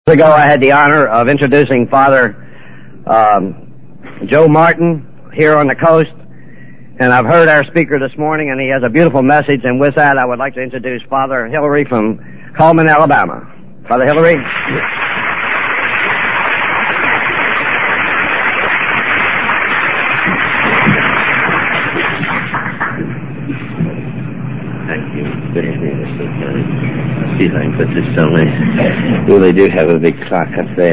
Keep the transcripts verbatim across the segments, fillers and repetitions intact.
ago, I had the honor of introducing Father um, Joe Martin here on the coast, and I've heard our speaker this morning, and he has a beautiful message, and with that, I would like to introduce Father Hillary from Cullman, Alabama. Father Hillary. Thank you. Good evening, Mister Kelly. See if I can put this somewhere. Well, they do have a big clock up there.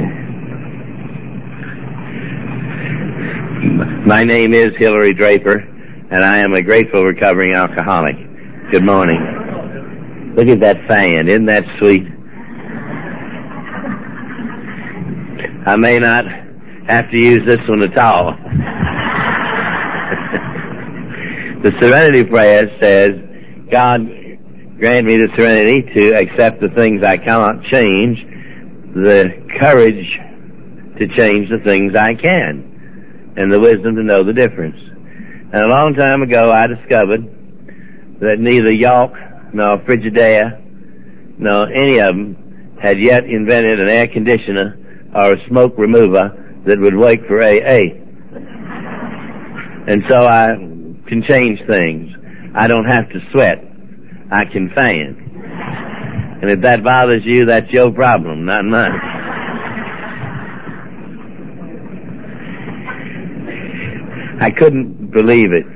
My name is Hillary Draper, and I am a grateful recovering alcoholic. Good morning. Look at that fan. Isn't that sweet? I may not have to use this one at all. The Serenity Prayer says, God, grant me the serenity to accept the things I cannot change, the courage to change the things I can, and the wisdom to know the difference. And a long time ago, I discovered that neither York nor Frigidaire nor any of them had yet invented an air conditioner or a smoke remover that would work for A A. And so I can change things. I don't have to sweat. I can fan. And if that bothers you, that's your problem, not mine. I couldn't believe it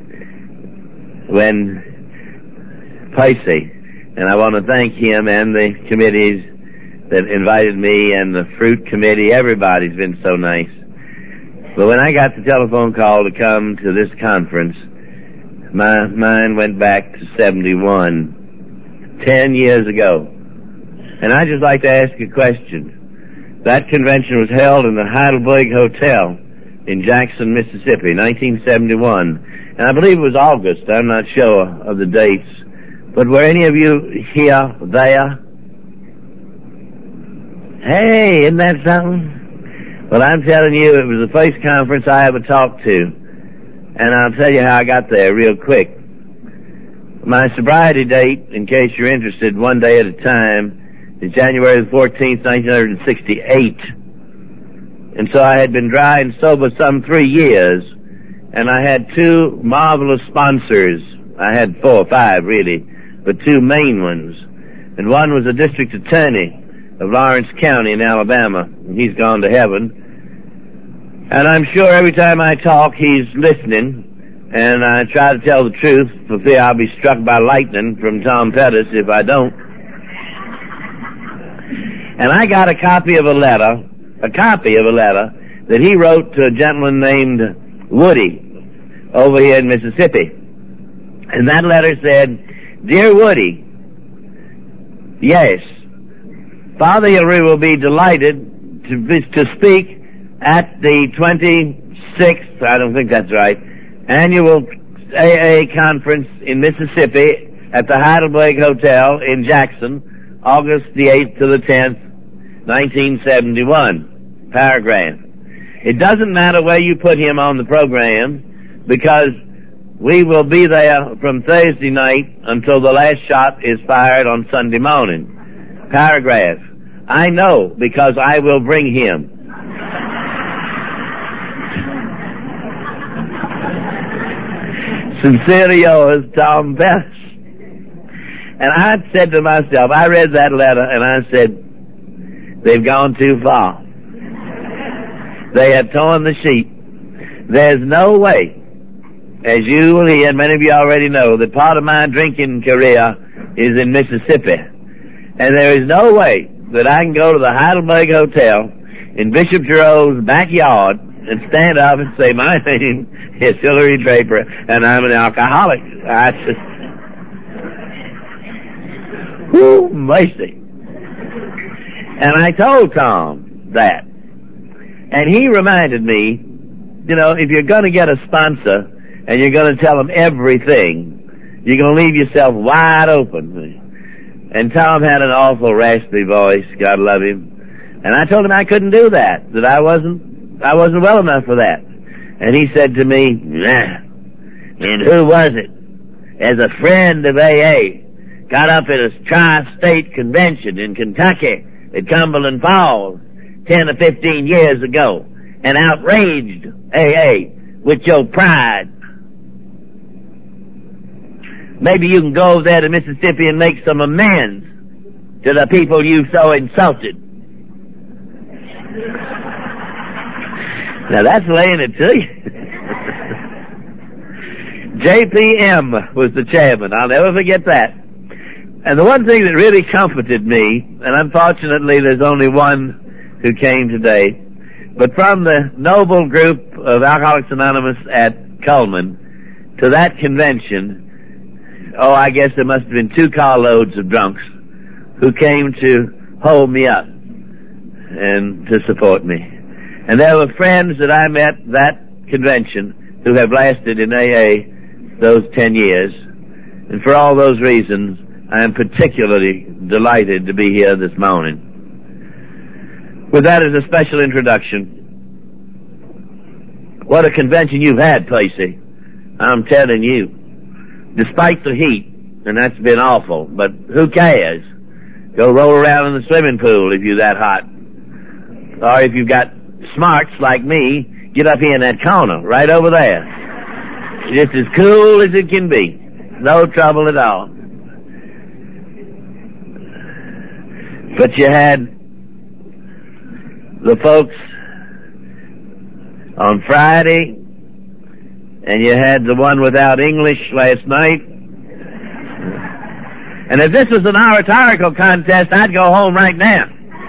when Percy, and I want to thank him and the committees that invited me and the fruit committee, everybody's been so nice. But when I got the telephone call to come to this conference, my mind went back to seventy-one, ten years ago. And I'd just like to ask a question. That convention was held in the Heidelberg Hotel in Jackson, Mississippi, nineteen seventy-one. And I believe it was August. I'm not sure of the dates. But were any of you here, there? Hey, isn't that something? Well, I'm telling you, it was the first conference I ever talked to. And I'll tell you how I got there real quick. My sobriety date, in case you're interested, one day at a time, is January the fourteenth, nineteen sixty-eight. And so I had been dry and sober some three years, and I had two marvelous sponsors. I had four or five, really, but two main ones. And one was the district attorney of Lawrence County in Alabama, and he's gone to heaven. And I'm sure every time I talk, he's listening, and I try to tell the truth for fear I'll be struck by lightning from Tom Pettis if I don't. And I got a copy of a letter, a copy of a letter that he wrote to a gentleman named Woody over here in Mississippi. And that letter said, Dear Woody, yes, Father Hillary will be delighted to, to speak at the twenty-sixth, I don't think that's right, annual A A conference in Mississippi at the Heidelberg Hotel in Jackson, August the eighth to the tenth, nineteen seventy-one. Paragraph. It doesn't matter where you put him on the program, because we will be there from Thursday night until the last shot is fired on Sunday morning. Paragraph. I know, because I will bring him. Sincerely yours, Tom Pettis. And I said to myself, I read that letter, and I said, they've gone too far. They have torn the sheet. There's no way, as you will hear, and many of you already know, that part of my drinking career is in Mississippi. And there is no way that I can go to the Heidelberg Hotel in Bishop Giroux's backyard and stand up and say, my name is Hillary Draper, and I'm an alcoholic. I just, whoo, mercy. And I told Tom that. And he reminded me, you know, if you're going to get a sponsor and you're going to tell them everything, you're going to leave yourself wide open. And Tom had an awful raspy voice, God love him. And I told him I couldn't do that, that I wasn't I wasn't well enough for that. And he said to me, nah. And who was it? As a friend of A A, got up at a tri-state convention in Kentucky at Cumberland Falls ten or fifteen years ago and outraged A A with your pride. Maybe you can go over there to Mississippi and make some amends to the people you so insulted. Now that's laying it to you. J P M was the chairman. I'll never forget that. And the one thing that really comforted me, and unfortunately there's only one who came today, but from the noble group of Alcoholics Anonymous at Cullman to that convention, oh, I guess there must have been two carloads of drunks who came to hold me up and to support me. And there were friends that I met that convention who have lasted in A A those ten years. And for all those reasons, I am particularly delighted to be here this morning. With that as a special introduction, what a convention you've had, Placey. I'm telling you. Despite the heat, and that's been awful, but who cares? Go roll around in the swimming pool if you're that hot. Or if you've got smarts like me, get up here in that corner, right over there. Just as cool as it can be. No trouble at all. But you had the folks on Friday, and you had the one without English last night. And if this was an oratorical contest, I'd go home right now.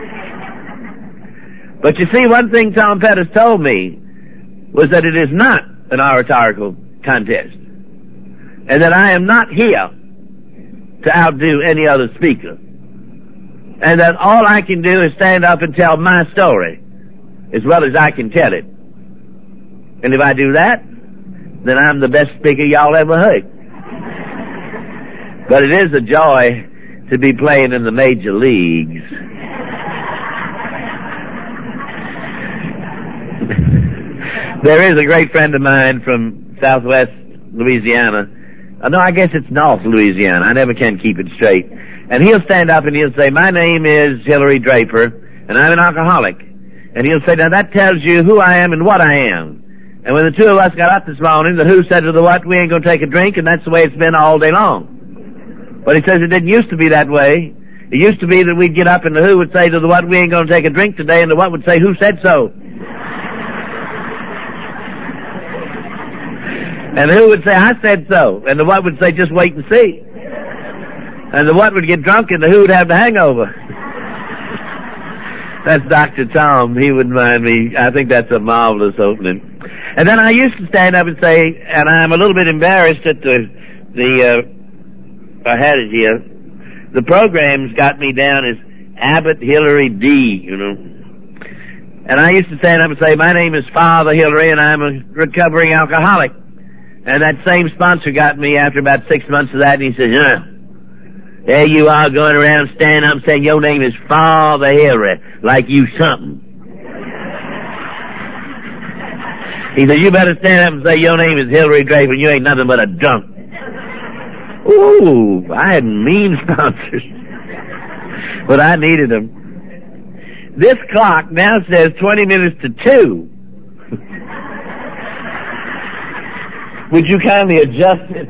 But you see, one thing Tom Pettis told me was that it is not an oratorical contest, and that I am not here to outdo any other speaker, and that all I can do is stand up and tell my story as well as I can tell it. And if I do that, then I'm the best speaker y'all ever heard. But it is a joy to be playing in the major leagues. There is a great friend of mine from southwest Louisiana. Oh, no, I guess it's North Louisiana. I never can keep it straight. And he'll stand up and he'll say, my name is Hillary Draper, and I'm an alcoholic. And he'll say, now that tells you who I am and what I am. And when the two of us got up this morning, the who said to the what, we ain't going to take a drink, and that's the way it's been all day long. But he says it didn't used to be that way. It used to be that we'd get up and the who would say to the what, we ain't going to take a drink today, and the what would say, who said so? And the who would say, I said so. And the what would say, just wait and see. And the what would get drunk and the who would have the hangover. That's Doctor Tom. He wouldn't mind me. I think that's a marvelous opening. And then I used to stand up and say, and I'm a little bit embarrassed at the, the, uh, I had it here. The program's got me down as Abbott Hillary D, you know. And I used to stand up and say, my name is Father Hillary and I'm a recovering alcoholic. And that same sponsor got me after about six months of that, and he says, yeah, there you are going around standing up saying your name is Father Hillary, like you something. He says, you better stand up and say your name is Hillary Draper, and you ain't nothing but a drunk. Ooh, I had mean sponsors. But I needed them. This clock now says twenty minutes to two. Would you kindly adjust it?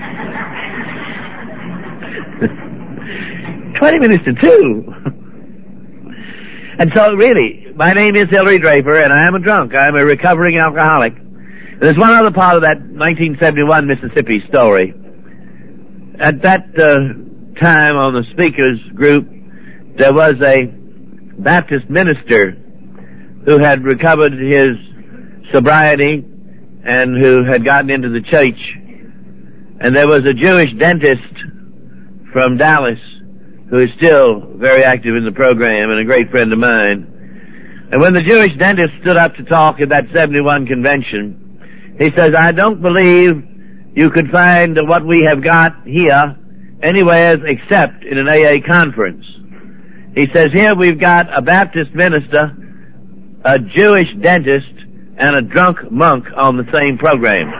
Twenty minutes to two. And so really, my name is Hillary Draper, and I am a drunk. I am a recovering alcoholic. There's one other part of that nineteen seventy-one Mississippi story. At that uh, time on the speakers group, there was a Baptist minister who had recovered his sobriety and who had gotten into the church. And there was a Jewish dentist from Dallas who is still very active in the program and a great friend of mine. And when the Jewish dentist stood up to talk at that seventy-one convention, he says, I don't believe you could find what we have got here anywhere except in an A A conference. He says, here we've got a Baptist minister, a Jewish dentist, and a drunk monk on the same program.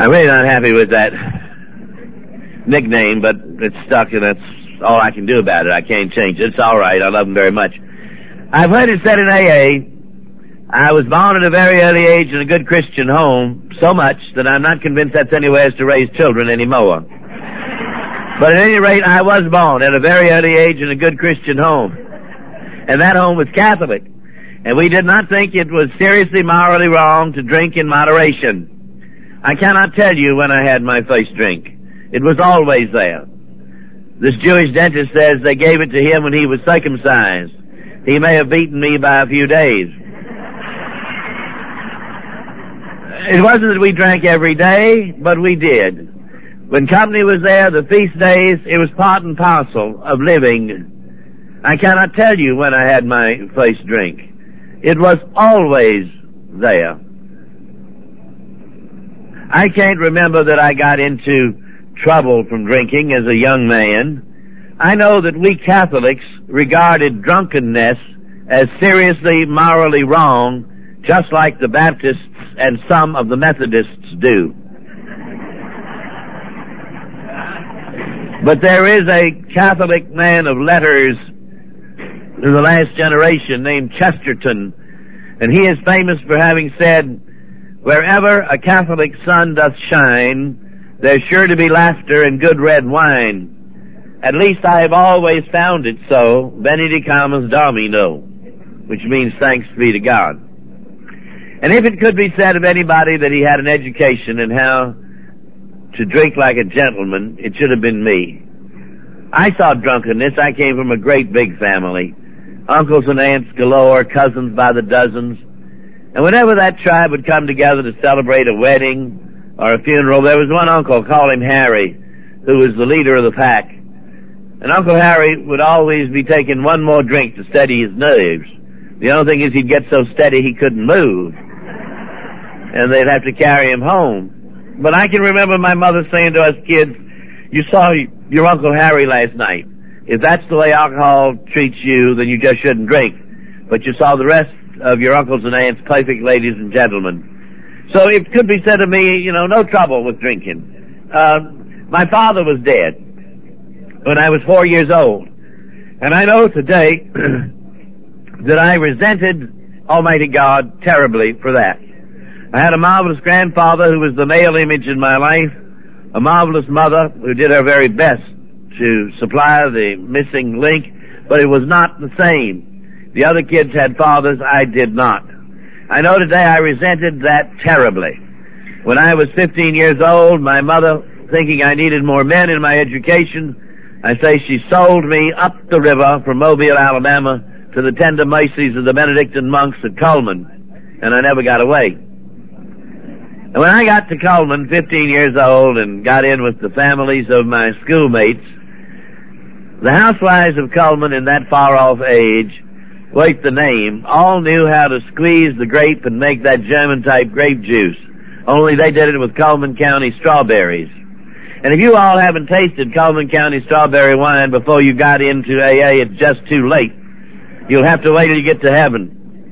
I'm really not happy with that nickname, but it's stuck, and that's all I can do about it. I can't change it. It's all right. I love them very much. I've heard it said in A A, I was born at a very early age in a good Christian home, so much that I'm not convinced that's anywhere to raise children anymore. But at any rate, I was born at a very early age in a good Christian home. And that home was Catholic. And we did not think it was seriously morally wrong to drink in moderation. I cannot tell you when I had my first drink. It was always there. This Jewish dentist says they gave it to him when he was circumcised. He may have beaten me by a few days. It wasn't that we drank every day, but we did. When company was there, the feast days, it was part and parcel of living. I cannot tell you when I had my first drink. It was always there. I can't remember that I got into trouble from drinking as a young man. I know that we Catholics regarded drunkenness as seriously morally wrong, just like the Baptists and some of the Methodists do. But there is a Catholic man of letters in the last generation named Chesterton, and he is famous for having said, "Wherever a Catholic sun doth shine, there's sure to be laughter and good red wine. At least I have always found it so, benedicamus Domino," which means thanks be to God. And if it could be said of anybody that he had an education in how to drink like a gentleman, it should have been me. I saw drunkenness. I came from a great big family. Uncles and aunts galore, cousins by the dozens. And whenever that tribe would come together to celebrate a wedding or a funeral, there was one uncle, call him Harry, who was the leader of the pack. And Uncle Harry would always be taking one more drink to steady his nerves. The only thing is he'd get so steady he couldn't move, and they'd have to carry him home. But I can remember my mother saying to us kids, "You saw your Uncle Harry last night. If that's the way alcohol treats you, then you just shouldn't drink. But you saw the rest of your uncles and aunts, perfect ladies and gentlemen." So it could be said of me, you know, no trouble with drinking. Uh, my father was dead when I was four years old. And I know today that I resented Almighty God terribly for that. I had a marvelous grandfather who was the male image in my life, a marvelous mother who did her very best to supply the missing link, but it was not the same. The other kids had fathers, I did not. I know today I resented that terribly. When I was fifteen years old, my mother, thinking I needed more men in my education, I say she sold me up the river from Mobile, Alabama, to the tender mercies of the Benedictine monks at Cullman, and I never got away. And when I got to Cullman, fifteen years old, and got in with the families of my schoolmates, the housewives of Cullman in that far-off age, worth the name, all knew how to squeeze the grape and make that German-type grape juice, only they did it with Cullman County strawberries. And if you all haven't tasted Cullman County strawberry wine before you got into A A, it's just too late. You'll have to wait till you get to heaven.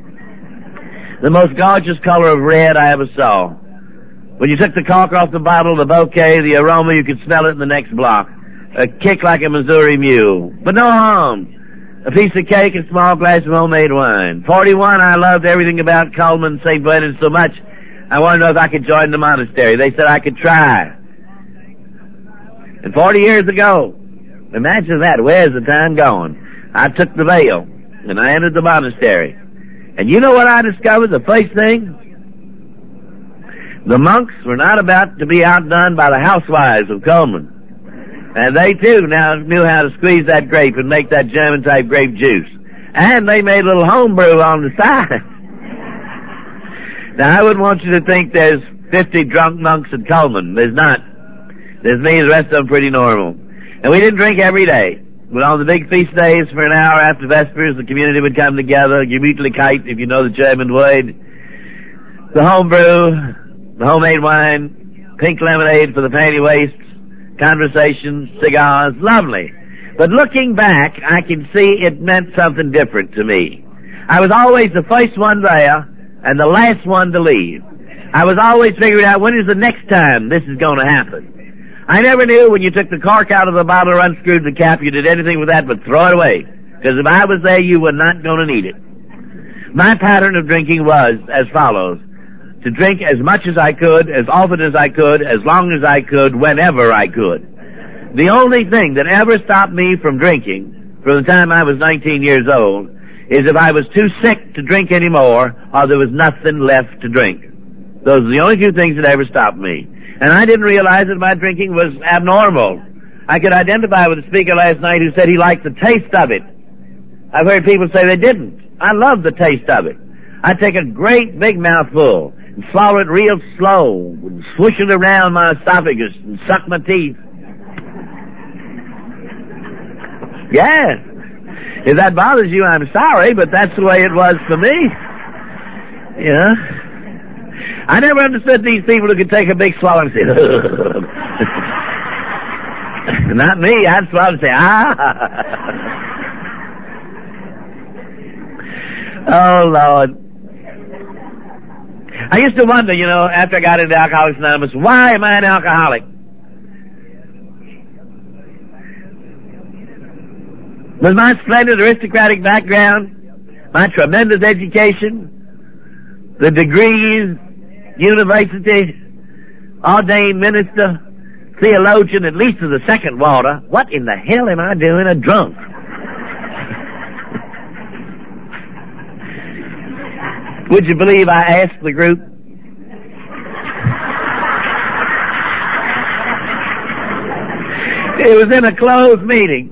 The most gorgeous color of red I ever saw. When you took the cork off the bottle, the bouquet, the aroma, you could smell it in the next block. A kick like a Missouri mule. But no harm. A piece of cake, a small glass of homemade wine. forty-one, I loved everything about Cullman, Saint Bernard so much, I wanted to know if I could join the monastery. They said I could try. And forty years ago, imagine that, where's the time going? I took the veil, and I entered the monastery. And you know what I discovered, the first thing? The monks were not about to be outdone by the housewives of Cullman. And they, too, now knew how to squeeze that grape and make that German-type grape juice. And they made a little homebrew on the side. Now, I wouldn't want you to think there's fifty drunk monks at Cullman. There's not. There's me, the rest of them pretty normal. And we didn't drink every day. But on the big feast days, for an hour after Vespers, the community would come together, Gemütlichkeit, if you know the German word, the homebrew, the homemade wine, pink lemonade for the panty waists, conversations, cigars, lovely. But looking back, I can see it meant something different to me. I was always the first one there and the last one to leave. I was always figuring out when is the next time this is going to happen. I never knew when you took the cork out of the bottle or unscrewed the cap, you did anything with that but throw it away. Because if I was there, you were not going to need it. My pattern of drinking was as follows. To drink as much as I could, as often as I could, as long as I could, whenever I could. The only thing that ever stopped me from drinking from the time I was nineteen years old is if I was too sick to drink anymore or there was nothing left to drink. Those are the only two things that ever stopped me. And I didn't realize that my drinking was abnormal. I could identify with a speaker last night who said he liked the taste of it. I've heard people say they didn't. I love the taste of it. I'd take a great big mouthful and swallow it real slow and swish it around my esophagus and suck my teeth. Yeah. If that bothers you, I'm sorry, but that's the way it was for me. Yeah. I never understood these people who could take a big swallow and say, not me. I'd swallow and say, ah. Oh, Lord. I used to wonder, you know, after I got into Alcoholics Anonymous, why am I an alcoholic? With my splendid aristocratic background, my tremendous education, the degrees, university, ordained minister, theologian, at least of the second water, what in the hell am I doing a drunk? Would you believe I asked the group? It was in a closed meeting.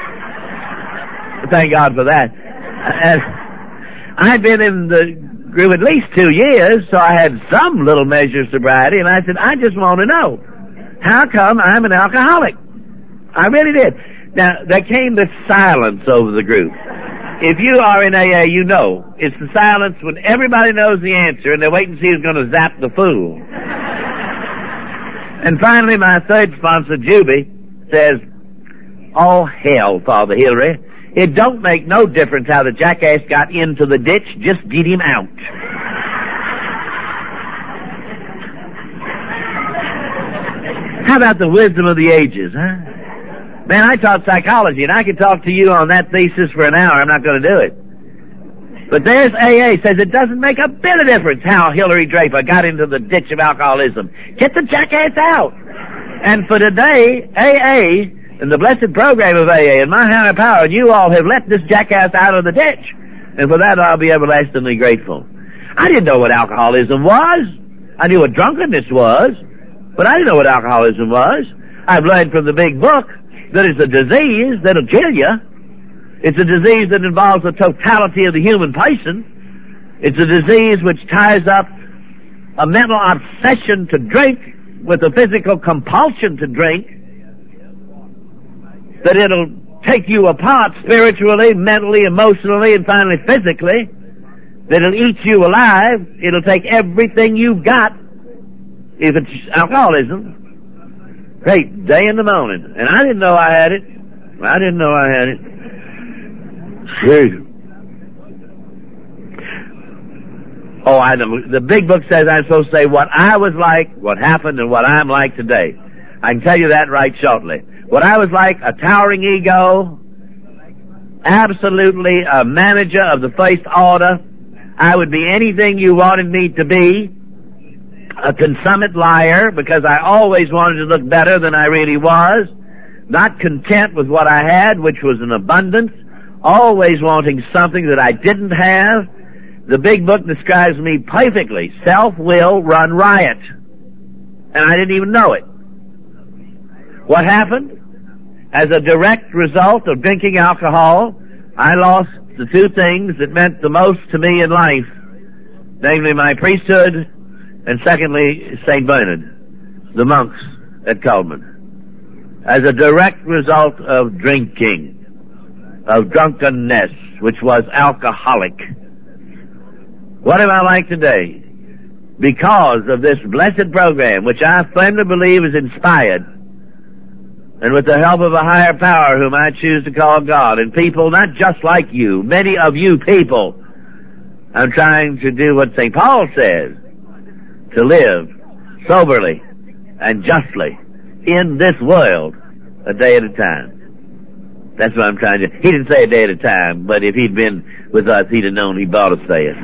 Thank God for that. And I'd been in the group at least two years, so I had some little measure of sobriety, and I said, I just want to know, how come I'm an alcoholic? I really did. Now, there came this silence over the group. If you are in A A, you know. It's the silence when everybody knows the answer, and they're waiting to see who's going to zap the fool. And finally, my third sponsor, Juby, says, oh, hell, Father Hillary. It don't make no difference how the jackass got into the ditch. Just get him out. How about the wisdom of the ages, huh? Man, I taught psychology, and I could talk to you on that thesis for an hour. I'm not going to do it. But there's A A says it doesn't make a bit of difference how Hillary Draper got into the ditch of alcoholism. Get the jackass out. And for today, A A and the blessed program of A A and my higher power, and you all have let this jackass out of the ditch. And for that, I'll be everlastingly grateful. I didn't know what alcoholism was. I knew what drunkenness was, but I didn't know what alcoholism was. I've learned from the big book that it's a disease that'll kill you. It's a disease that involves the totality of the human person. It's a disease which ties up a mental obsession to drink with a physical compulsion to drink, that it'll take you apart spiritually, mentally, emotionally, and finally physically, that it'll eat you alive. It'll take everything you've got if it's alcoholism. Great day in the morning. And I didn't know I had it. I didn't know I had it. Gee. Oh, I know. The big book says I'm supposed to say what I was like, what happened, and what I'm like today. I can tell you that right shortly. What I was like, a towering ego, absolutely a manager of the first order. I would be anything you wanted me to be. A consummate liar, because I always wanted to look better than I really was. Not content with what I had, which was an abundance. Always wanting something that I didn't have. The big book describes me perfectly. Self-will run riot. And I didn't even know it. What happened? As a direct result of drinking alcohol, I lost the two things that meant the most to me in life. Namely, my priesthood, and secondly, Saint Bernard, the monks at Coleman. As a direct result of drinking, of drunkenness, which was alcoholic. What am I like today? Because of this blessed program, which I firmly believe is inspired, and with the help of a higher power whom I choose to call God, and people not just like you, many of you people, I'm trying to do what Saint Paul says. to live soberly and justly in this world a day at a time. That's what I'm trying to... He didn't say a day at a time, but if he'd been with us, he'd have known he'd ought to say it.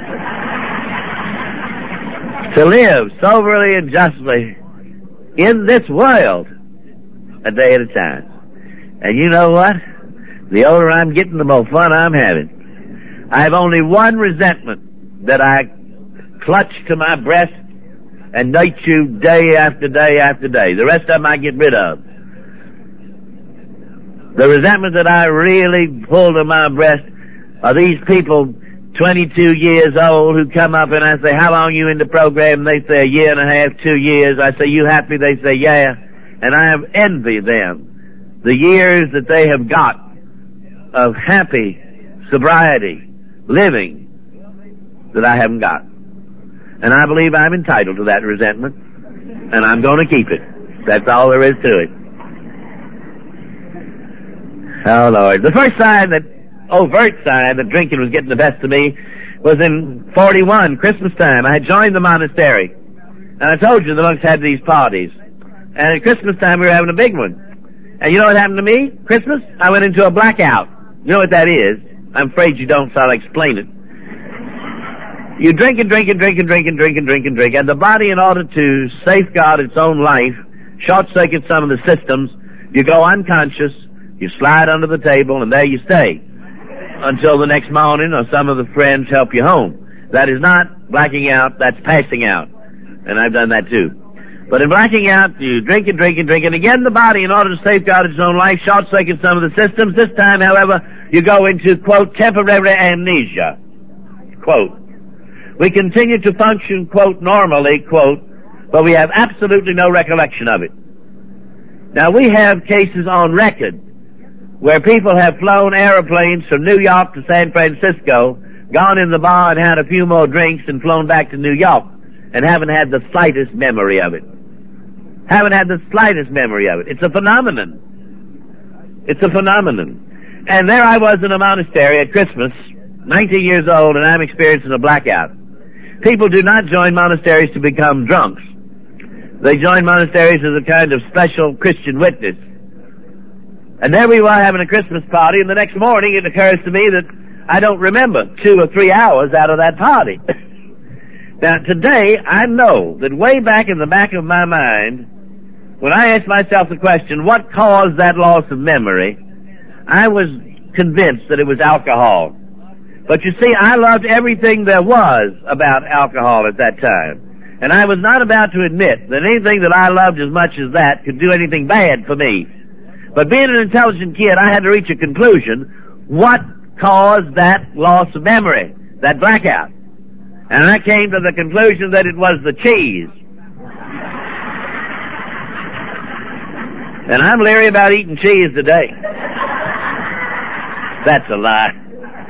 To live soberly and justly in this world a day at a time. And you know what? The older I'm getting, the more fun I'm having. I have only one resentment that I clutch to my breast and nurture you day after day after day. The rest of them I get rid of. The resentment that I really pull to my breast are these people twenty-two years old who come up and I say, how long are you in the program? And they say a year and a half, two years. I say, you happy? They say, yeah. And I have envy them. The years that they have got of happy sobriety, living, that I haven't got. And I believe I'm entitled to that resentment. And I'm going to keep it. That's all there is to it. Oh, Lord. The first sign that, overt sign that drinking was getting the best of me was in forty-one, Christmas time. I had joined the monastery. And I told you the monks had these parties. And at Christmas time we were having a big one. And you know what happened to me? Christmas? I went into a blackout. You know what that is? I'm afraid you don't, so I'll explain it. You drink and drink and drink and drink and drink and drink and drink, and the body, in order to safeguard its own life, short-circuit some of the systems, you go unconscious, you slide under the table, and there you stay until the next morning or some of the friends help you home. That is not blacking out, that's passing out. And I've done that too. But in blacking out, you drink and drink and drink, and again the body, in order to safeguard its own life, short-circuit some of the systems. This time, however, you go into, quote, temporary amnesia, quote. We continue to function, quote, normally, quote, but we have absolutely no recollection of it. Now, we have cases on record where people have flown airplanes from New York to San Francisco, gone in the bar and had a few more drinks and flown back to New York and haven't had the slightest memory of it. Haven't had the slightest memory of it. It's a phenomenon. It's a phenomenon. And there I was in a monastery at Christmas, nineteen years old, and I'm experiencing a blackout. People do not join monasteries to become drunks. They join monasteries as a kind of special Christian witness. And there we were having a Christmas party, and the next morning it occurs to me that I don't remember two or three hours out of that party. Now, today, I know that way back in the back of my mind, when I asked myself the question, what caused that loss of memory, I was convinced that it was alcohol. But you see, I loved everything there was about alcohol at that time. And I was not about to admit that anything that I loved as much as that could do anything bad for me. But being an intelligent kid, I had to reach a conclusion. What caused that loss of memory, that blackout? And I came to the conclusion that it was the cheese. And I'm leery about eating cheese today. That's a lie.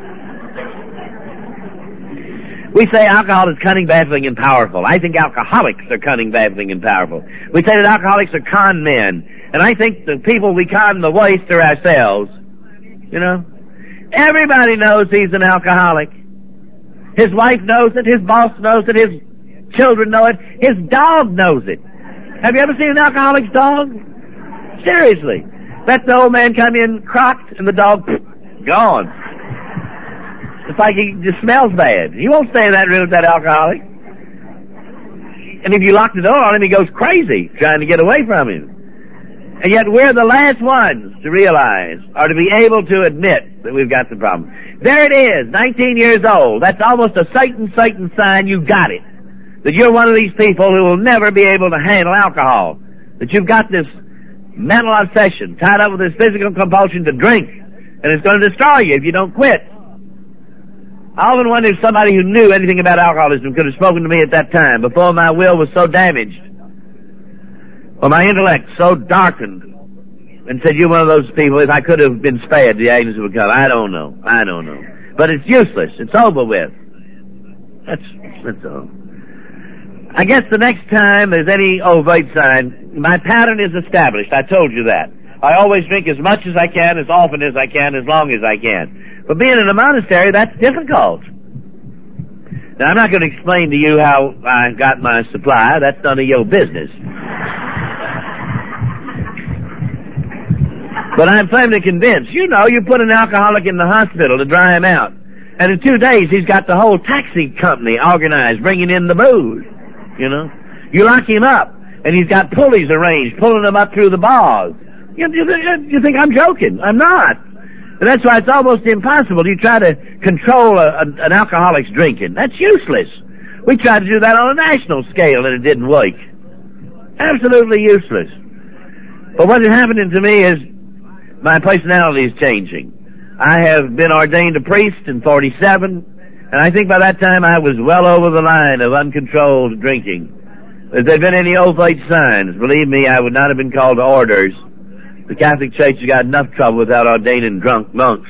We say alcohol is cunning, baffling, and powerful. I think alcoholics are cunning, baffling, and powerful. We say that alcoholics are con men. And I think the people we con the worst are ourselves. You know? Everybody knows he's an alcoholic. His wife knows it. His boss knows it. His children know it. His dog knows it. Have you ever seen an alcoholic's dog? Seriously. Let the old man come in crocked and the dog, gone. It's like he just smells bad. He won't stay in that room with that alcoholic. And if you lock the door on him, he goes crazy trying to get away from him. And yet we're the last ones to realize or to be able to admit that we've got the problem. There it is, nineteen years old. That's almost a Satan, Satan sign you got it. That you're one of these people who will never be able to handle alcohol. That you've got this mental obsession tied up with this physical compulsion to drink. And it's going to destroy you if you don't quit. I often wonder if somebody who knew anything about alcoholism could have spoken to me at that time, before my will was so damaged, or my intellect so darkened, and said, you're one of those people, if I could have been spared, the agents would come. I don't know. I don't know. But it's useless. It's over with. That's, that's all. I guess the next time there's any overt sign, my pattern is established. I told you that. I always drink as much as I can, as often as I can, as long as I can. But being in a monastery, that's difficult. Now, I'm not going to explain to you how I got my supply. That's none of your business. But I'm firmly convinced, you know, you put an alcoholic in the hospital to dry him out, and in two days he's got the whole taxi company organized, bringing in the booze, you know. You lock him up, and he's got pulleys arranged, pulling him up through the bars. You, you, you think I'm joking? I'm not. And that's why it's almost impossible. You try to control a, a, an alcoholic's drinking. That's useless. We tried to do that on a national scale, and it didn't work. Absolutely useless. But what's happening to me is my personality is changing. I have been ordained a priest in forty-seven, and I think by that time I was well over the line of uncontrolled drinking. If there had been any overt signs, believe me, I would not have been called to orders. The Catholic Church has got enough trouble without ordaining drunk monks.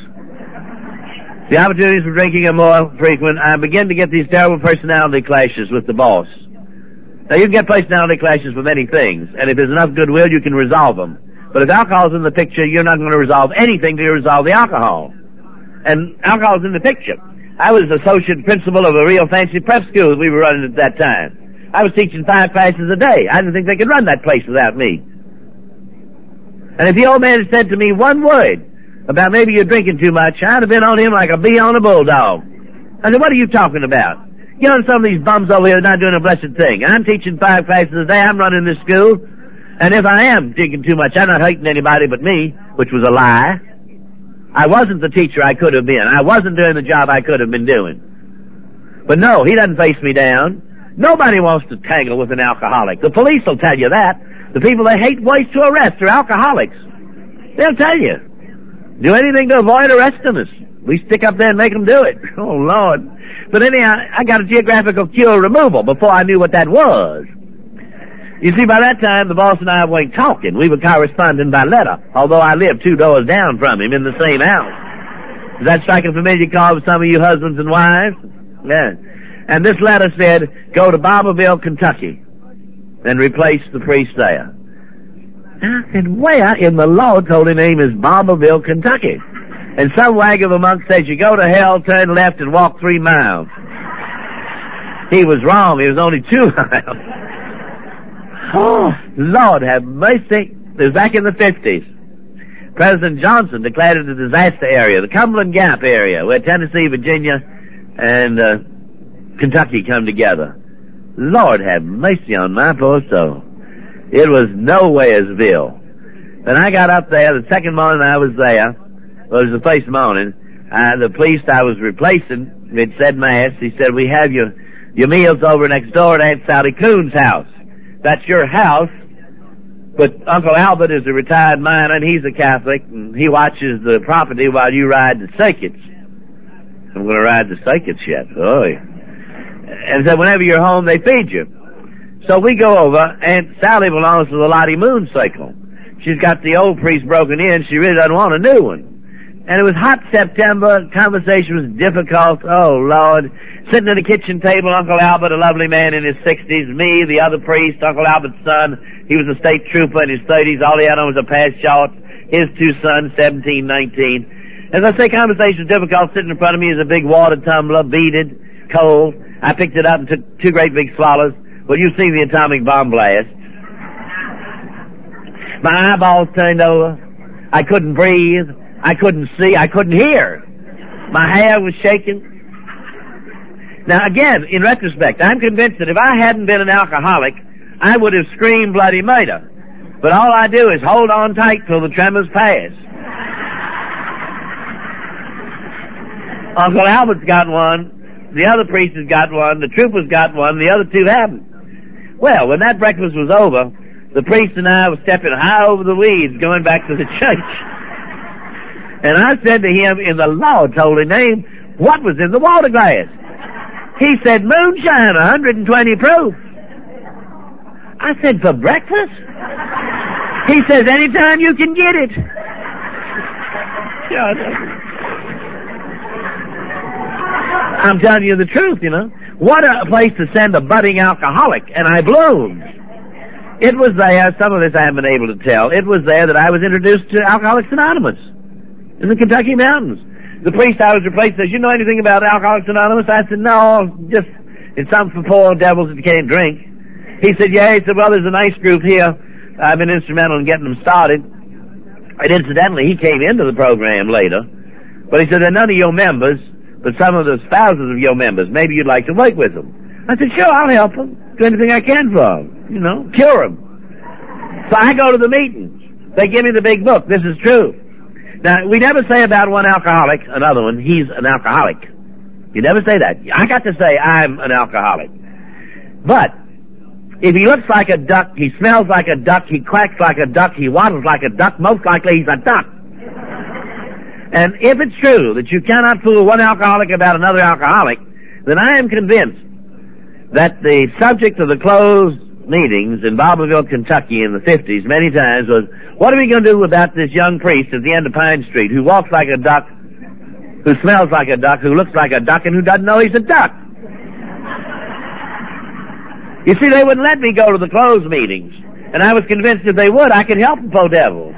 The opportunities for drinking are more frequent. I begin to get these terrible personality clashes with the boss. Now, you can get personality clashes with many things, and if there's enough goodwill, you can resolve them. But if alcohol's in the picture, you're not going to resolve anything till you resolve the alcohol. And alcohol's in the picture. I was associate principal of a real fancy prep school that we were running at that time. I was teaching five classes a day. I didn't think they could run that place without me. And if the old man had said to me one word about maybe you're drinking too much, I'd have been on him like a bee on a bulldog. I said, what are you talking about? You know, some of these bums over here are not doing a blessed thing. I'm teaching five classes a day. I'm running this school. And if I am drinking too much, I'm not hurting anybody but me, which was a lie. I wasn't the teacher I could have been. I wasn't doing the job I could have been doing. But no, he doesn't face me down. Nobody wants to tangle with an alcoholic. The police will tell you that. The people they hate worse to arrest are alcoholics. They'll tell you. Do anything to avoid arresting us. We stick up there and make them do it. Oh, Lord. But anyhow, I got a geographical cure removal before I knew what that was. You see, by that time, the boss and I weren't talking. We were corresponding by letter, although I lived two doors down from him in the same house. Does that strike a familiar chord with some of you husbands and wives? Yeah. And this letter said, go to Barberville, Kentucky, and replace the priest there. I said, where in the Lord's holy name is Barberville, Kentucky? And some wag of a monk says, you go to hell, turn left, and walk three miles. He was wrong. It was only two miles. Oh, Lord have mercy. It was back in the fifties. President Johnson declared it a disaster area, the Cumberland Gap area, where Tennessee, Virginia, and uh, Kentucky come together. Lord have mercy on my poor soul. It was Nowheresville. When I got up there, the second morning I was there, well, it was the first morning, uh, the priest I was replacing, it said Mass, he said, we have your, your meals over next door at Aunt Sally Coon's house. That's your house, but Uncle Albert is a retired miner, and he's a Catholic, and he watches the property while you ride the circuits. I'm going to ride the circuits yet. Oh, yeah. And so whenever you're home, they feed you. So we go over, and Sally belongs to the Lottie Moon Circle. She's got the old priest broken in. She really doesn't want a new one. And it was hot September. Conversation was difficult. Oh, Lord. Sitting at the kitchen table, Uncle Albert, a lovely man in his sixties. Me, the other priest, Uncle Albert's son. He was a state trooper in his thirties. All he had on was a pass short. His two sons, seventeen, nineteen. As I say, conversation was difficult. Sitting in front of me is a big water tumbler, beaded, cold. I picked it up and took two great big swallows. Well, you've seen the atomic bomb blast. My eyeballs turned over. I couldn't breathe. I couldn't see. I couldn't hear. My hair was shaking. Now, again, in retrospect, I'm convinced that if I hadn't been an alcoholic, I would have screamed bloody murder. But all I do is hold on tight till the tremors pass. Uncle Albert's got one. The other priest has got one. The trooper's got one. The other two haven't. Well, when that breakfast was over, the priest and I were stepping high over the weeds going back to the church. And I said to him, in the Lord's holy name, what was in the water glass? He said, moonshine, one hundred twenty proof. I said, for breakfast? He says, anytime you can get it. I'm telling you the truth, you know. What a place to send a budding alcoholic, and I bloomed. It was there, some of this I haven't been able to tell, it was there that I was introduced to Alcoholics Anonymous in the Kentucky mountains. The priest I was replacing says, you know anything about Alcoholics Anonymous? I said, no, just, it's something for poor devils that can't drink. He said, yeah. He said, well, there's a nice group here. I've been instrumental in getting them started. And incidentally, he came into the program later. But he said, they're none of your members, but some of the spouses of your members. Maybe you'd like to work with them. I said, sure, I'll help them. Do anything I can for them. You know, cure them. So I go to the meetings. They give me the big book. This is true. Now, we never say about one alcoholic, another one, he's an alcoholic. You never say that. I got to say I'm an alcoholic. But if he looks like a duck, he smells like a duck, he quacks like a duck, he waddles like a duck, most likely he's a duck. And if it's true that you cannot fool one alcoholic about another alcoholic, then I am convinced that the subject of the closed meetings in Barbourville, Kentucky in the fifties many times was, what are we going to do about this young priest at the end of Pine Street who walks like a duck, who smells like a duck, who looks like a duck, and who doesn't know he's a duck? You see, they wouldn't let me go to the closed meetings, and I was convinced if they would, I could help the poor devils.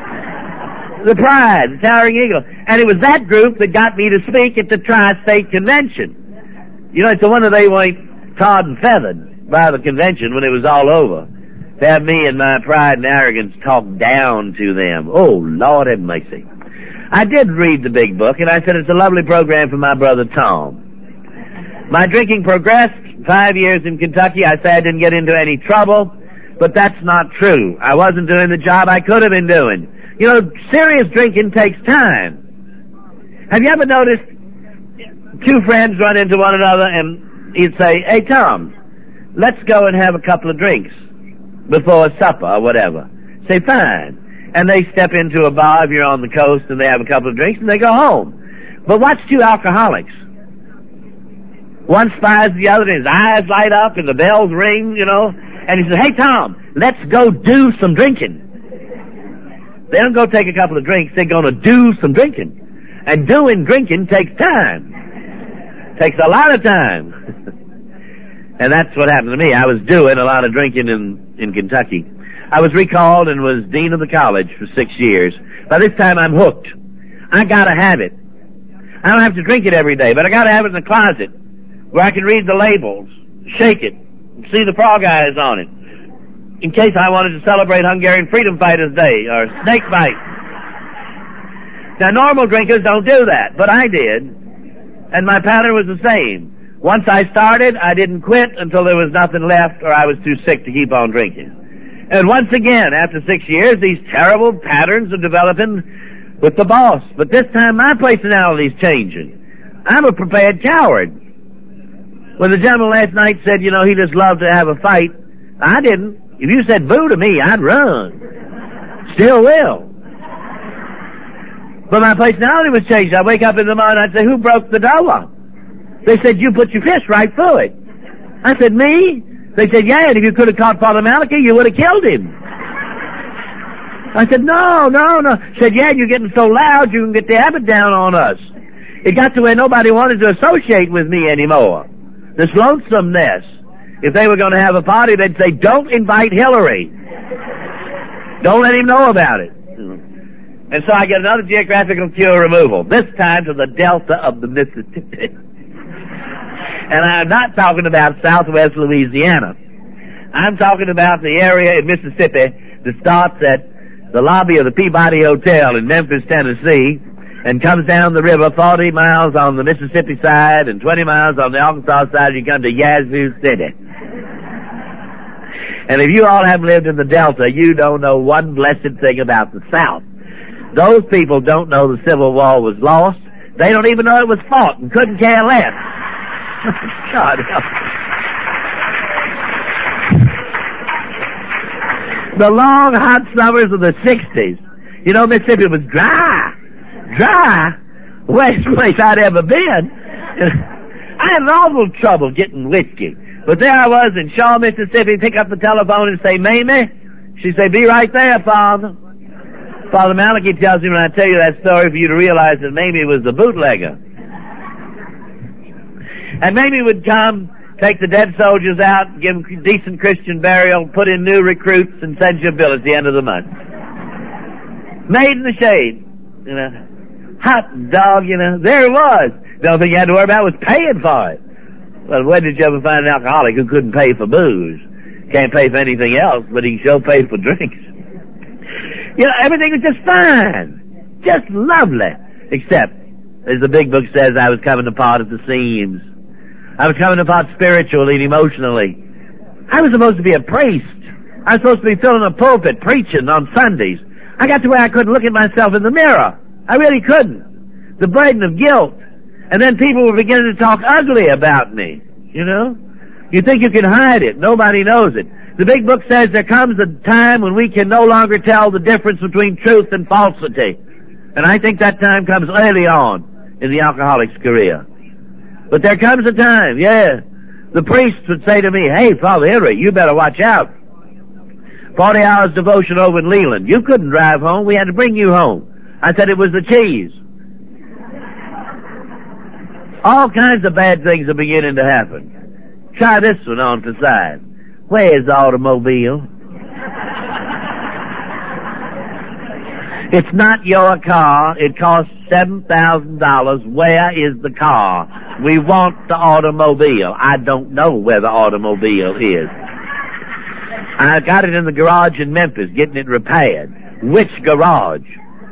The Pride, the Towering Eagle. And it was that group that got me to speak at the Tri-State Convention. You know, it's the one that they went tarred and feathered by the convention when it was all over. To have me and my pride and arrogance talk down to them. Oh, Lord have mercy. I did read the big book, and I said it's a lovely program for my brother Tom. My drinking progressed. Five years in Kentucky, I say I didn't get into any trouble, but that's not true. I wasn't doing the job I could have been doing. You know, serious drinking takes time. Have you ever noticed two friends run into one another and he'd say, hey, Tom, let's go and have a couple of drinks before supper or whatever. Say, fine. And they step into a bar if you're on the coast and they have a couple of drinks and they go home. But watch two alcoholics. One spies the other and his eyes light up and the bells ring, you know, and he says, hey, Tom, let's go do some drinking. They don't go take a couple of drinks, they're going to do some drinking. And doing drinking takes time. Takes a lot of time. And that's what happened to me. I was doing a lot of drinking in, in Kentucky. I was recalled and was dean of the college for six years. By this time, I'm hooked. I gotta have it. I don't have to drink it every day, but I gotta have it in the closet where I can read the labels, shake it, and see the frog eyes on it, in case I wanted to celebrate Hungarian Freedom Fighters Day or Snake Bite. Now, normal drinkers don't do that, but I did, and my pattern was the same. Once I started, I didn't quit until there was nothing left or I was too sick to keep on drinking. And once again, after six years, these terrible patterns are developing with the boss. But this time, my personality's changing. I'm a prepared coward. When the gentleman last night said, you know, he just loved to have a fight, I didn't. If you said boo to me, I'd run. Still will. But my personality was changed. I'd wake up in the morning, I'd say, who broke the door? They said, you put your fist right through it. I said, me? They said, yeah, and if you could have caught Father Malachi, you would have killed him. I said, no, no, no. Said, yeah, you're getting so loud, you can get the habit down on us. It got to where nobody wanted to associate with me anymore. This lonesomeness. If they were going to have a party, they'd say, don't invite Hillary. Don't let him know about it. And so I get another geographical cure removal, this time to the delta of the Mississippi. And I'm not talking about southwest Louisiana. I'm talking about the area in Mississippi that starts at the lobby of the Peabody Hotel in Memphis, Tennessee, and comes down the river forty miles on the Mississippi side and twenty miles on the Arkansas side, you come to Yazoo City. And if you all haven't lived in the Delta, you don't know one blessed thing about the South. Those people don't know the Civil War was lost. They don't even know it was fought and couldn't care less. God help. The long, hot summers of the sixties. You know, Mississippi was dry. Dry. Worst place I'd ever been. I had an awful trouble getting whiskey. But there I was in Shaw, Mississippi, pick up the telephone and say, Mamie? She'd say, be right there, Father. Father Malachi tells me when I tell you that story for you to realize that Mamie was the bootlegger. And Mamie would come, take the dead soldiers out, give them decent Christian burial, put in new recruits, and send you a bill at the end of the month. Made in the shade. You know. Hot dog, you know, there it was. The only thing you had to worry about was paying for it. Well, when did you ever find an alcoholic who couldn't pay for booze? Can't pay for anything else, but he can sure pay for drinks. You know, everything was just fine. Just lovely. Except, as the big book says, I was coming apart at the seams. I was coming apart spiritually and emotionally. I was supposed to be a priest. I was supposed to be filling a pulpit, preaching on Sundays. I got to where I couldn't look at myself in the mirror. I really couldn't. The burden of guilt. And then people were beginning to talk ugly about me. You know? You think you can hide it. Nobody knows it. The big book says there comes a time when we can no longer tell the difference between truth and falsity. And I think that time comes early on in the alcoholic's career. But there comes a time, yeah. The priest would say to me, hey, Father Henry, you better watch out. Forty hours devotion over in Leland. You couldn't drive home. We had to bring you home. I said it was the cheese. All kinds of bad things are beginning to happen. Try this one on the side. Where's the automobile? It's not your car. It costs seven thousand dollars. Where is the car? We want the automobile. I don't know where the automobile is. I got it in the garage in Memphis, getting it repaired. Which garage?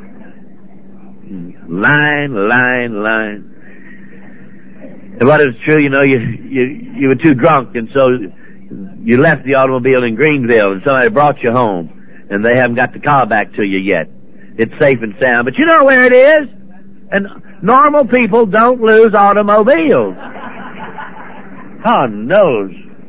Line, line, line. And what is true, you know, you, you, you were too drunk, and so you left the automobile in Greenville, and somebody brought you home, and they haven't got the car back to you yet. It's safe and sound, but you know where it is? And normal people don't lose automobiles. God knows.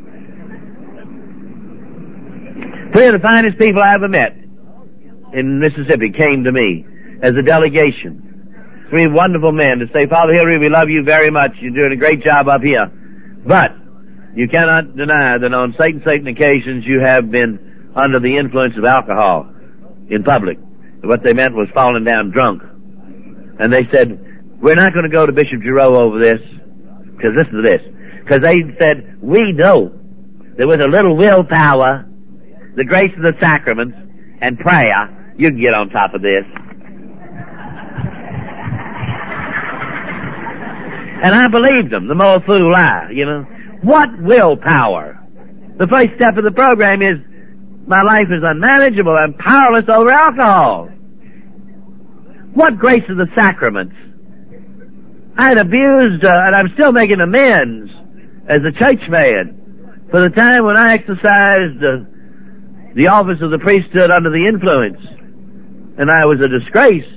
Three of the finest people I ever met in Mississippi came to me as a delegation. Three wonderful men to say, Father Hilary, we love you very much. You're doing a great job up here. But you cannot deny that on Satan Satan occasions you have been under the influence of alcohol in public. What they meant was falling down drunk. And they said, we're not going to go to Bishop Giroux over this, because listen to this. Because they said, we know that with a little willpower, the grace of the sacraments, and prayer, you can get on top of this. And I believed them. The more fool I, you know. What willpower? The first step of the program is, my life is unmanageable. I'm powerless over alcohol. What grace of the sacraments? I had abused, uh, and I'm still making amends as a church man for the time when I exercised uh, the office of the priesthood under the influence, and I was a disgrace.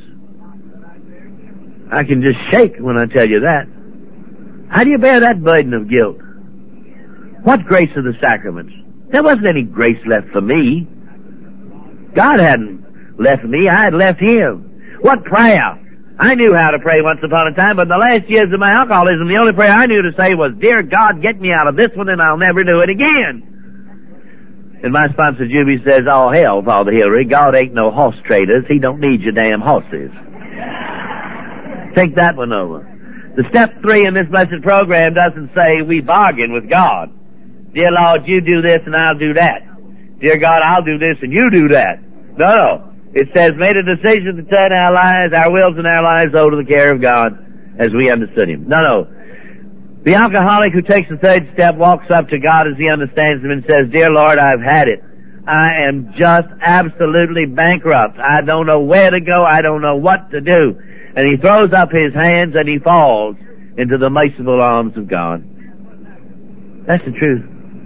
I can just shake when I tell you that. How do you bear that burden of guilt? What grace of the sacraments? There wasn't any grace left for me. God hadn't left me. I had left Him. What prayer? I knew how to pray once upon a time, but in the last years of my alcoholism, the only prayer I knew to say was, Dear God, get me out of this one and I'll never do it again. And my sponsor, Juby, says, oh, hell, Father Hilary, God ain't no horse traders. He don't need your damn horses. Take that one over. The step three in this blessed program doesn't say we bargain with God. Dear Lord, you do this and I'll do that. Dear God, I'll do this and you do that. No, no. It says, made a decision to turn our lives, our wills and our lives over to the care of God as we understood Him. No, no. The alcoholic who takes the third step walks up to God as he understands Him and says, Dear Lord, I've had it. I am just absolutely bankrupt. I don't know where to go. I don't know what to do. And he throws up his hands and he falls into the merciful arms of God. That's the truth.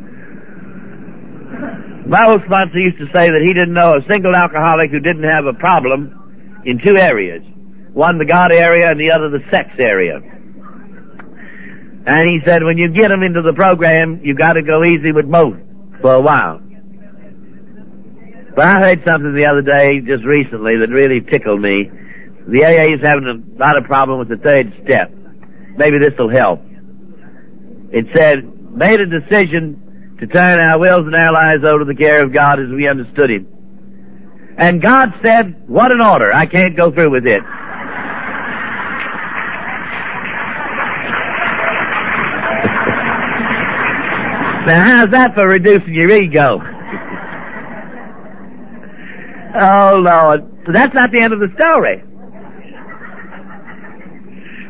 My old sponsor used to say that he didn't know a single alcoholic who didn't have a problem in two areas. One, the God area, and the other, the sex area. And he said, when you get them into the program, you got to go easy with both for a while. But I heard something the other day, just recently, that really tickled me. The A A is having a lot of problem with the third step. Maybe this will help. It said, made a decision to turn our wills and our lives over to the care of God as we understood Him. And God said, what an order. I can't go through with it. Now, how's that for reducing your ego? Oh, Lord. So that's not the end of the story.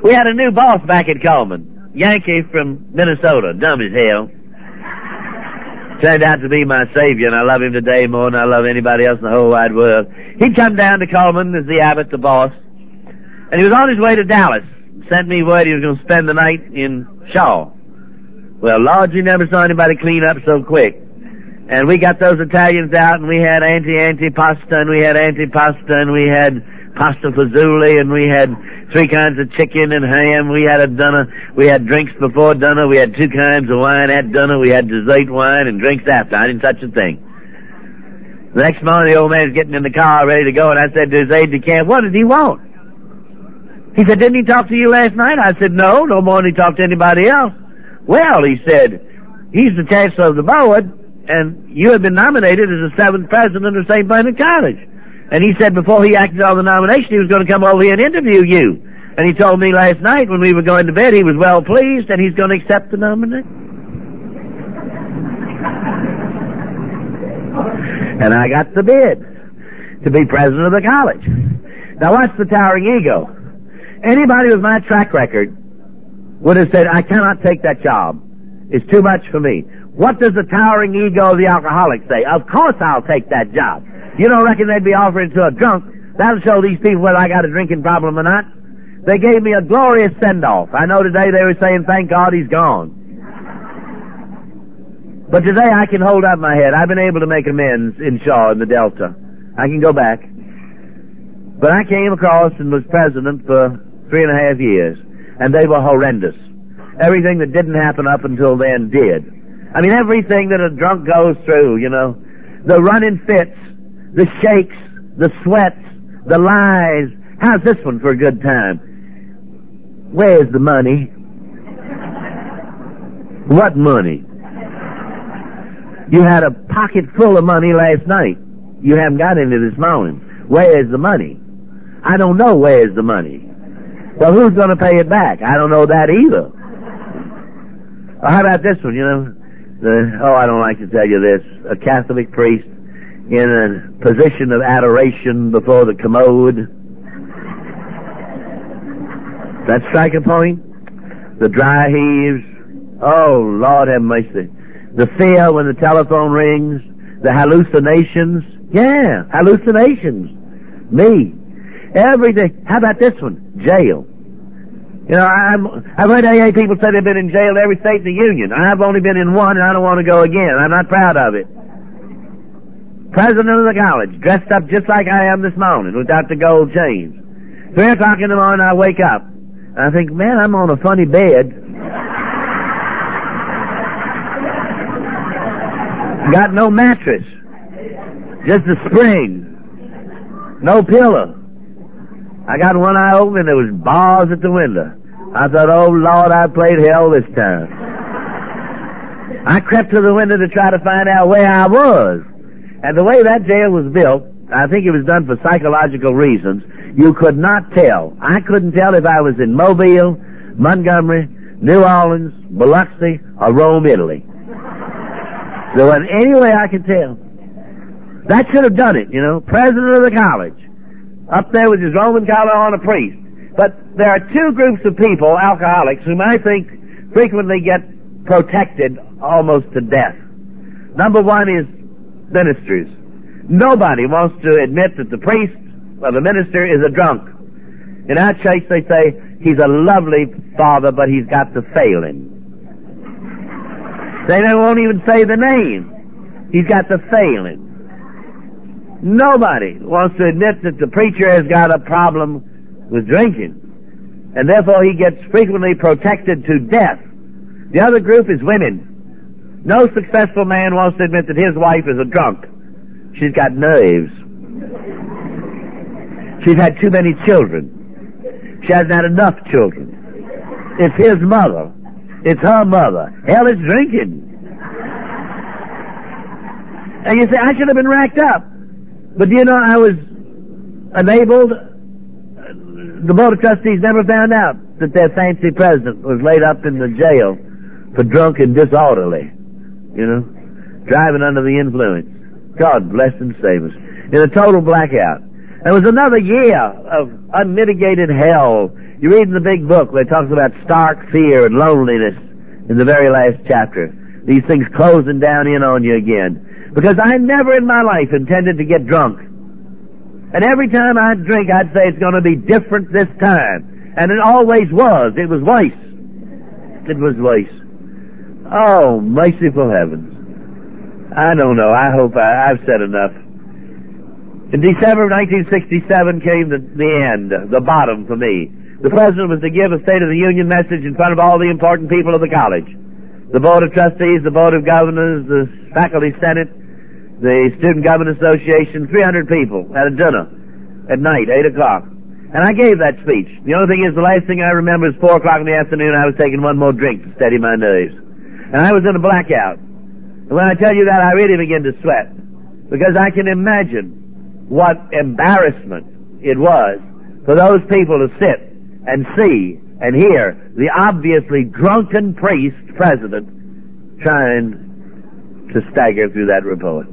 We had a new boss back at Coleman. Yankee from Minnesota. Dumb as hell. Turned out to be my savior, and I love him today more than I love anybody else in the whole wide world. He'd come down to Coleman as the abbot, the boss, and he was on his way to Dallas. Sent me word he was going to spend the night in Shaw. Well, Lord, you never saw anybody clean up so quick. And we got those Italians out, and we had anti-anti-pasta, and we had anti-pasta, and we had pasta fazooli, and we had three kinds of chicken and ham. We had a dinner. We had drinks before dinner. We had two kinds of wine at dinner. We had dessert wine and drinks after. I didn't touch a thing. The next morning, the old man's getting in the car ready to go, and I said to his aide-de-camp, what did he want? He said, didn't he talk to you last night? I said, no, no more than he talked to anybody else. Well, he said, he's the chancellor of the board, and you have been nominated as the seventh president of Saint Bernard College. And he said before he acted on the nomination, he was going to come over here and interview you. And he told me last night when we were going to bed he was well pleased and he's going to accept the nomination. And I got the bid to be president of the college. Now what's the towering ego? Anybody with my track record would have said, I cannot take that job. It's too much for me. What does the towering ego of the alcoholic say? Of course I'll take that job. You don't reckon they'd be offering to a drunk? That'll show these people whether I got a drinking problem or not. They gave me a glorious send-off. I know today they were saying, thank God he's gone. But today I can hold up my head. I've been able to make amends in Shaw in the Delta. I can go back. But I came across and was president for three and a half years, and they were horrendous. Everything that didn't happen up until then did. I mean, everything that a drunk goes through, you know. The running fits, the shakes, the sweats, the lies. How's this one for a good time? Where's the money? What money? You had a pocket full of money last night. You haven't got any this morning. Where's the money? I don't know where's the money. Well, who's going to pay it back? I don't know that either. Well, how about this one, you know? The, oh, I don't like to tell you this. A Catholic priest in a position of adoration before the commode. That strike a point? The dry heaves. Oh, Lord have mercy. The fear when the telephone rings. The hallucinations. Yeah, hallucinations. Me. Everything. How about this one? Jail. You know, I'm, I've heard A A people say they've been in jail in every state in the Union. I've only been in one, and I don't want to go again. I'm not proud of it. President of the college, dressed up just like I am this morning, without the gold chains. Three o'clock in the morning, I wake up. And I think, man, I'm on a funny bed. Got no mattress. Just a spring. No pillow. I got one eye open and there was bars at the window. I thought, oh Lord, I played hell this time. I crept to the window to try to find out where I was. And the way that jail was built, I think it was done for psychological reasons, you could not tell. I couldn't tell if I was in Mobile, Montgomery, New Orleans, Biloxi, or Rome, Italy. There wasn't any way I could tell. That should have done it, you know, president of the college. Up there with his Roman collar on, a priest. But there are two groups of people, alcoholics, whom I think frequently get protected almost to death. Number one is ministers. Nobody wants to admit that the priest or the minister is a drunk. In our church they say, he's a lovely father, but he's got the failing. They won't even say the name. He's got the failing. Nobody wants to admit that the preacher has got a problem with drinking, and therefore he gets frequently protected to death. The other group is women. No successful man wants to admit that his wife is a drunk. She's got nerves. She's had too many children. She hasn't had enough children. It's his mother. It's her mother. Hell, it's drinking. And you say, I should have been racked up. But do you know, I was enabled, the Board of Trustees never found out that their fancy president was laid up in the jail for drunk and disorderly, you know, driving under the influence. God bless and save us. In a total blackout. There was another year of unmitigated hell You read in the big book where it talks about stark fear and loneliness in the very last chapter. These things closing down in on you again. Because I never in my life intended to get drunk. And every time I'd drink, I'd say it's going to be different this time. And it always was. It was worse. It was worse. Oh, merciful heavens. I don't know. I hope I, I've said enough. In December of nineteen sixty-seven came the, the end, the bottom for me. The president was to give a State of the Union message in front of all the important people of the college. The Board of Trustees, the Board of Governors, the Faculty Senate, the Student Government Association, three hundred people at a dinner at night, eight o'clock. And I gave that speech. The only thing is, the last thing I remember is four o'clock in the afternoon, I was taking one more drink to steady my nerves. And I was in a blackout. And when I tell you that, I really begin to sweat. Because I can imagine what embarrassment it was for those people to sit and see and hear the obviously drunken priest president trying to stagger through that report.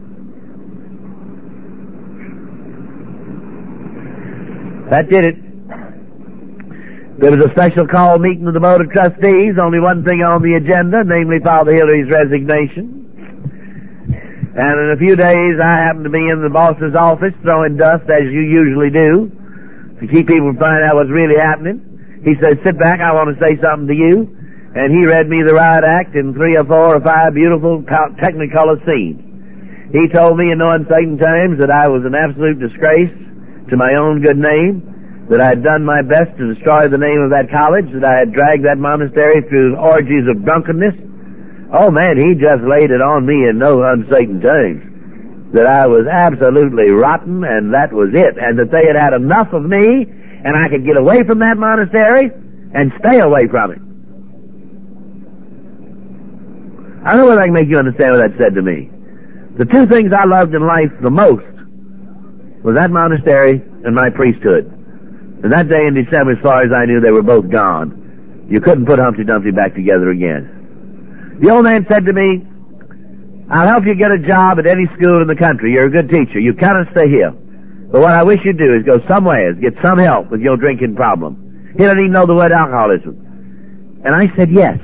That did it. There was a special call meeting of the Board of Trustees, only one thing on the agenda, namely Father Hillary's resignation. And in a few days, I happened to be in the boss's office throwing dust, as you usually do, to keep people from finding out what's really happening. He said, sit back, I want to say something to you. And he read me the riot act in three or four or five beautiful technicolor scenes. He told me in no uncertain terms that I was an absolute disgrace to my own good name, that I had done my best to destroy the name of that college, that I had dragged that monastery through orgies of drunkenness. Oh man, he just laid it on me in no uncertain terms, that I was absolutely rotten, and that was it, and that they had had enough of me, and I could get away from that monastery and stay away from it. I don't know whether I can make you understand what that said to me. The two things I loved in life the most was that monastery and my priesthood. And that day in December, as far as I knew, they were both gone. You couldn't put Humpty Dumpty back together again. The old man said to me, I'll help you get a job at any school in the country. You're a good teacher. You cannot stay here. But what I wish you'd do is go somewhere, get some help with your drinking problem. He didn't even know the word alcoholism. And I said yes.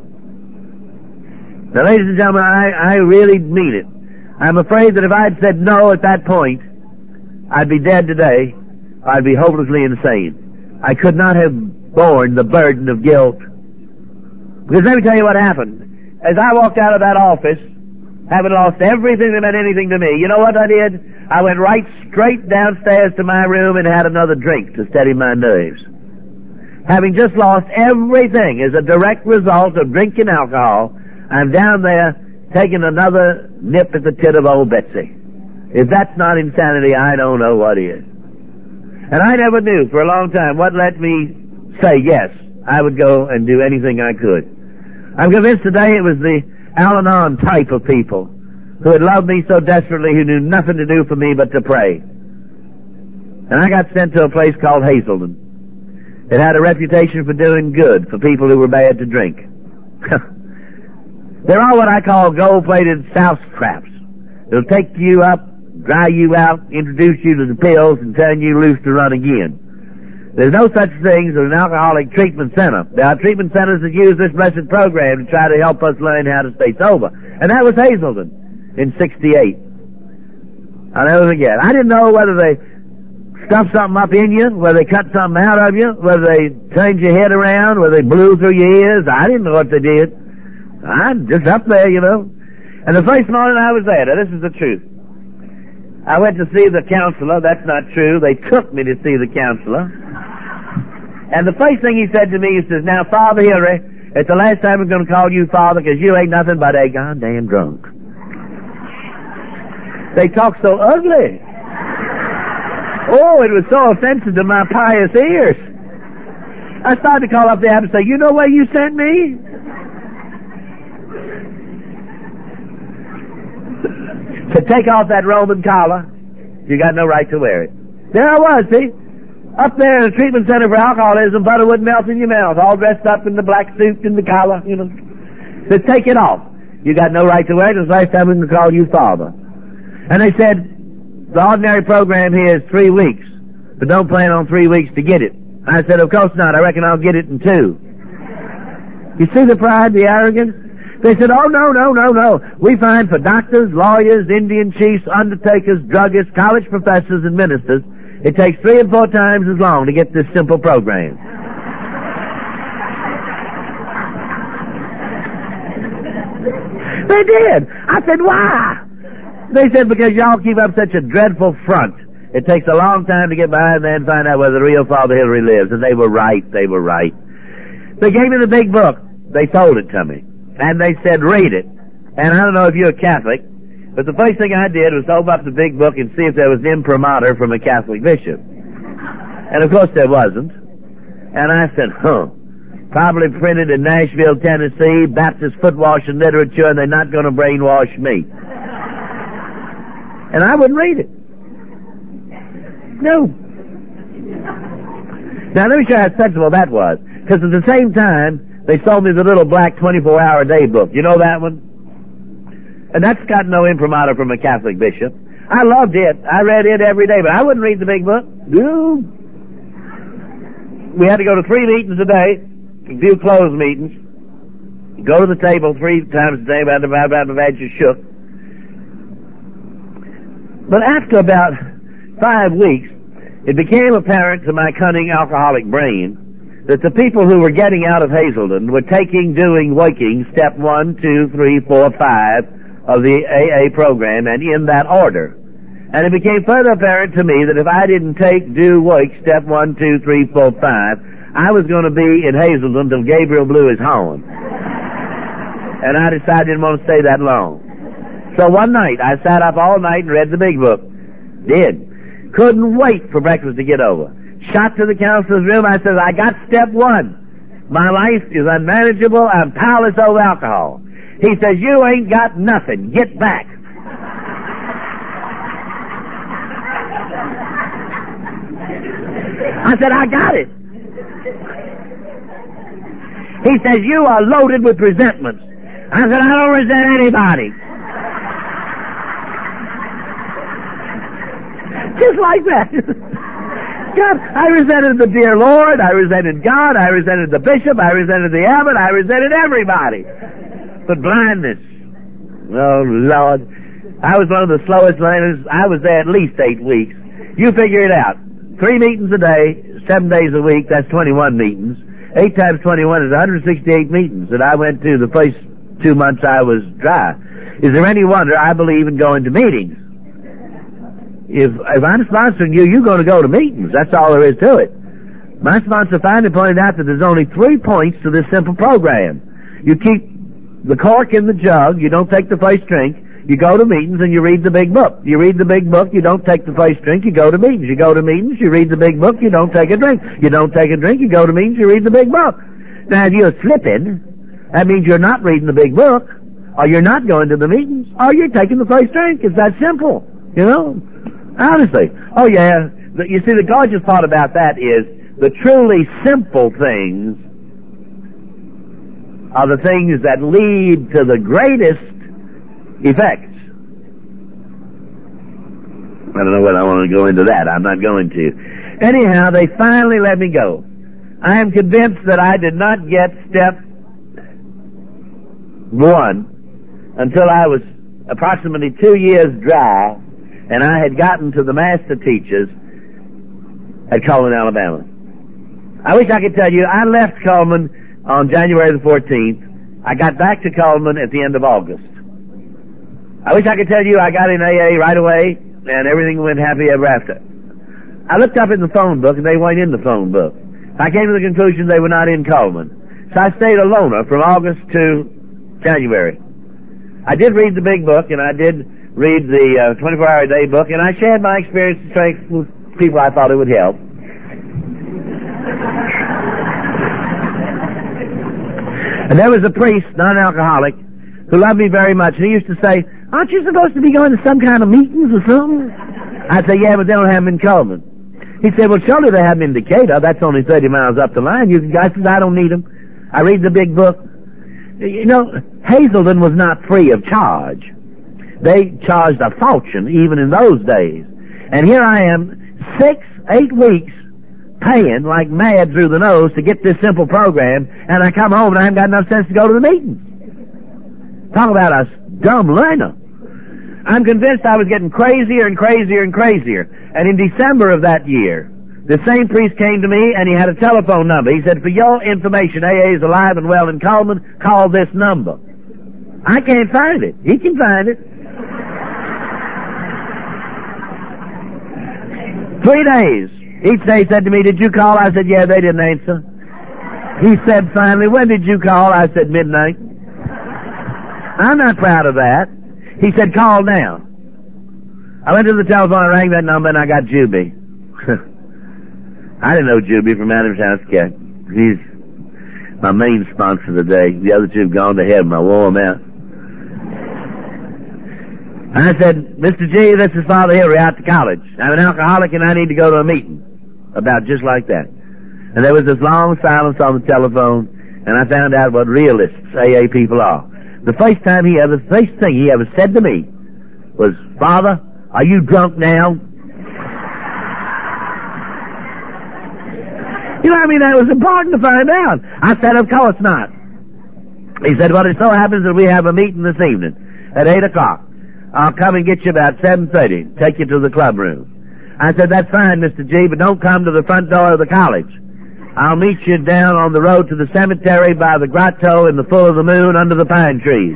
Now, ladies and gentlemen, I, I really mean it. I'm afraid that if I'd said no at that point, I'd be dead today. I'd be hopelessly insane. I could not have borne the burden of guilt. Because let me tell you what happened. As I walked out of that office, having lost everything that meant anything to me, you know what I did? I went right straight downstairs to my room and had another drink to steady my nerves. Having just lost everything as a direct result of drinking alcohol, I'm down there taking another nip at the tit of old Betsy. If that's not insanity, I don't know what is. And I never knew for a long time what let me say yes, I would go and do anything I could. I'm convinced today it was the Al-Anon type of people who had loved me so desperately, who knew nothing to do for me but to pray. And I got sent to a place called Hazelden. It had a reputation for doing good for people who were bad to drink. There are what I call gold-plated souse traps. It'll take you up, dry you out, introduce you to the pills, and turn you loose to run again. There's no such thing as an alcoholic treatment center. There are treatment centers that use this blessed program to try to help us learn how to stay sober. And that was Hazelden in sixty-eight. I'll never forget. I didn't know whether they stuffed something up in you, whether they cut something out of you, whether they turned your head around, whether they blew through your ears. I didn't know what they did. I'm just up there, you know. And the first morning I was there, now this is the truth. I went to see the counselor. That's not true. They took me to see the counselor. And the first thing he said to me, he says, now, Father Hillary, it's the last time I'm going to call you Father because you ain't nothing but a goddamn drunk. They talk so ugly. Oh, it was so offensive to my pious ears. I started to call up the app and say, you know where you sent me? To take off that Roman collar, you got no right to wear it. There I was, see? Up there in the treatment center for alcoholism, butter wouldn't melt in your mouth, all dressed up in the black suit and the collar, you know. So take it off. You got no right to wear it. It's the last time we can call you Father. And they said, the ordinary program here is three weeks, but don't plan on three weeks to get it. I said, of course not. I reckon I'll get it in two. You see the pride, the arrogance? They said, oh, no, no, no, no. We find for doctors, lawyers, Indian chiefs, undertakers, druggists, college professors, and ministers, it takes three and four times as long to get this simple program. They did. I said, why? They said, because y'all keep up such a dreadful front. It takes a long time to get behind there and find out where the real Father Hillary lives. And they were right. They were right. They gave me the big book. They sold it to me. And they said, read it. And I don't know if you're a Catholic, but the first thing I did was open up the big book and see if there was an imprimatur from a Catholic bishop. And of course there wasn't. And I said, huh. Probably printed in Nashville, Tennessee, Baptist foot wash and literature, and they're not going to brainwash me. And I wouldn't read it. No. Now let me show you how sensible that was. Because at the same time, they sold me the little black twenty-four hour day book. You know that one? And that's got no imprimatur from a Catholic bishop. I loved it. I read it every day, but I wouldn't read the big book. No. We had to go to three meetings a day, a few closed meetings. Go to the table three times a day, about the badge you shook. But after about five weeks, it became apparent to my cunning alcoholic brain that the people who were getting out of Hazelden were taking, doing, waking, step one, two, three, four, five of the A A program, and in that order. And it became further apparent to me that if I didn't take, do, wake, step one, two, three, four, five, I was going to be in Hazelden till Gabriel blew his horn. And I decided I didn't want to stay that long. So one night, I sat up all night and read the big book. Did. Couldn't wait for breakfast to get over. Shot to the counselor's room. I said, I got step one. My life is unmanageable. I'm powerless over alcohol. He says, you ain't got nothing. Get back. I said, I got it. He says, you are loaded with resentments. I said, I don't resent anybody. Just like that. God, I resented the dear Lord, I resented God, I resented the bishop, I resented the abbot, I resented everybody. But blindness, oh Lord, I was one of the slowest learners. I was there at least eight weeks. You figure it out. Three meetings a day, seven days a week, that's twenty-one meetings. Eight times twenty-one is one hundred sixty-eight meetings that I went to the first two months I was dry. Is there any wonder I believe in going to meetings? If, if I'm sponsoring you, you're going to go to meetings. That's all there is to it. My sponsor finally pointed out that there's only three points to this simple program. You keep the cork in the jug, you don't take the first drink, you go to meetings and you read the big book. You read the big book, you don't take the first drink, you go to meetings. You go to meetings, you read the big book, you don't take a drink. You don't take a drink, you go to meetings, you read the big book. Now if you're slipping, that means you're not reading the big book, or you're not going to the meetings, or you're taking the first drink. It's that simple, you know? Honestly. Oh yeah. You see, the gorgeous part about that is the truly simple things are the things that lead to the greatest effects. I don't know whether I want to go into that. I'm not going to. Anyhow, they finally let me go. I am convinced that I did not get step one until I was approximately two years dry, and I had gotten to the master teachers at Cullman, Alabama. I wish I could tell you, I left Cullman on January the fourteenth. I got back to Cullman at the end of August. I wish I could tell you I got in A A right away, and everything went happy ever after. I looked up in the phone book, and they weren't in the phone book. I came to the conclusion they were not in Cullman. So I stayed a loner from August to January. I did read the big book, and I did read the uh, twenty-four hour a day book, and I shared my experience and strength with people I thought it would help. And there was a priest, non-alcoholic, who loved me very much, and he used to say, aren't you supposed to be going to some kind of meetings or something? I'd say, yeah, but they don't have them in Cullman. He said, well, surely they have them in Decatur. That's only thirty miles up the line. You guys said, I don't need them. I read the big book. You know, Hazelden was not free of charge. They charged a fortune even in those days. And here I am, six, eight weeks, paying like mad through the nose to get this simple program, and I come home and I haven't got enough sense to go to the meeting. Talk about a dumb learner. I'm convinced I was getting crazier and crazier and crazier. And in December of that year, the same priest came to me and he had a telephone number. He said, for your information, A A is alive and well in Coleman. Call this number. I can't find it. He can find it. Three days. Each day he said to me, did you call? I said, yeah, they didn't answer. He said finally, when did you call? I said, midnight. I'm not proud of that. He said, call now. I went to the telephone, I rang that number, and I got Juby. I didn't know Juby from Adam's House Cat. He's my main sponsor today. The other two have gone to heaven. I wore them out. I said, Mister G, this is Father Hilary out to college. I'm an alcoholic and I need to go to a meeting. About just like that. And there was this long silence on the telephone, and I found out what realists A A people are. The first time he ever, the first thing he ever said to me was, Father, are you drunk now? You know, I mean, that was important to find out. I said, of course not. He said, well, it so happens that we have a meeting this evening at eight o'clock. I'll come and get you about seven thirty, take you to the club room. I said, that's fine, Mister G, but don't come to the front door of the college. I'll meet you down on the road to the cemetery by the grotto in the full of the moon under the pine trees.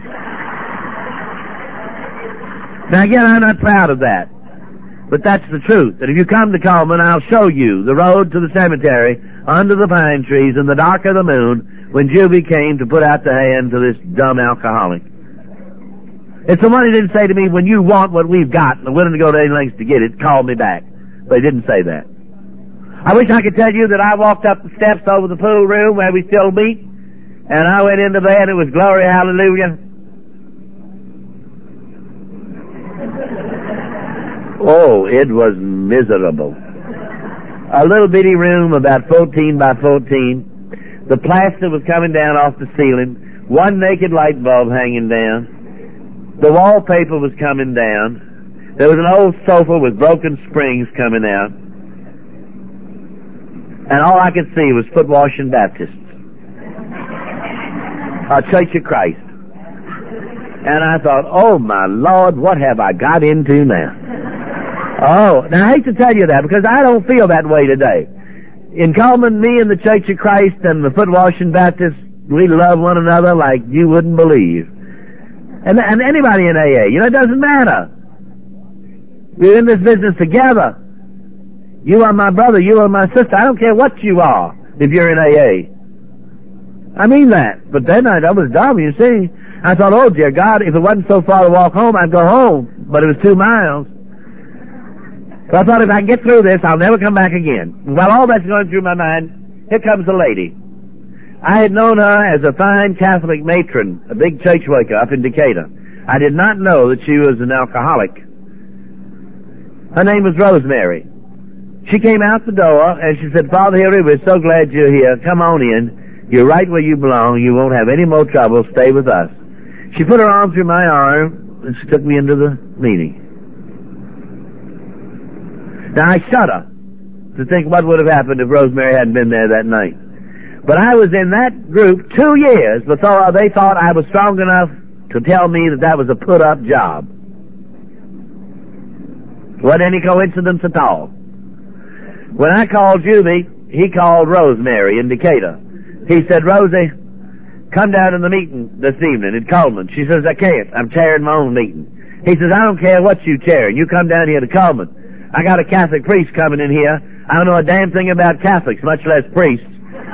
Now again, I'm not proud of that. But that's the truth. That if you come to Coleman, I'll show you the road to the cemetery under the pine trees in the dark of the moon when Juby came to put out the hand to this dumb alcoholic. If somebody didn't say to me, when you want what we've got and are willing to go to any lengths to get it, call me back. But he didn't say that. I wish I could tell you that I walked up the steps over the pool room where we still meet, and I went into there and it was glory, hallelujah. Oh, it was miserable. A little bitty room about fourteen by fourteen. The plaster was coming down off the ceiling. One naked light bulb hanging down. The wallpaper was coming down. There was an old sofa with broken springs coming out. And all I could see was foot washing Baptists. A Church of Christ. And I thought, oh my Lord, what have I got into now? Oh, now I hate to tell you that because I don't feel that way today. In Coleman, me and the Church of Christ and the foot washing Baptists, we love one another like you wouldn't believe. And, and anybody in A A, you know, it doesn't matter. We're in this business together. You are my brother, you are my sister. I don't care what you are if you're in A A. I mean that. But then I, I was dumb, you see. I thought, oh dear God, if it wasn't so far to walk home, I'd go home. But it was two miles. So I thought if I can get through this, I'll never come back again. And while all that's going through my mind, here comes a lady. I had known her as a fine Catholic matron, a big church worker up in Decatur. I did not know that she was an alcoholic. Her name was Rosemary. She came out the door and she said, Father Hilary, we're so glad you're here. Come on in. You're right where you belong. You won't have any more trouble. Stay with us. She put her arm through my arm and she took me into the meeting. Now I shudder to think what would have happened if Rosemary hadn't been there that night. But I was in that group two years before they thought I was strong enough to tell me that that was a put-up job. Wasn't any coincidence at all. When I called Juby, he called Rosemary in Decatur. He said, Rosie, come down to the meeting this evening in Coleman. She says, I can't. I'm chairing my own meeting. He says, I don't care what you chair. You come down here to Coleman. I got a Catholic priest coming in here. I don't know a damn thing about Catholics, much less priests.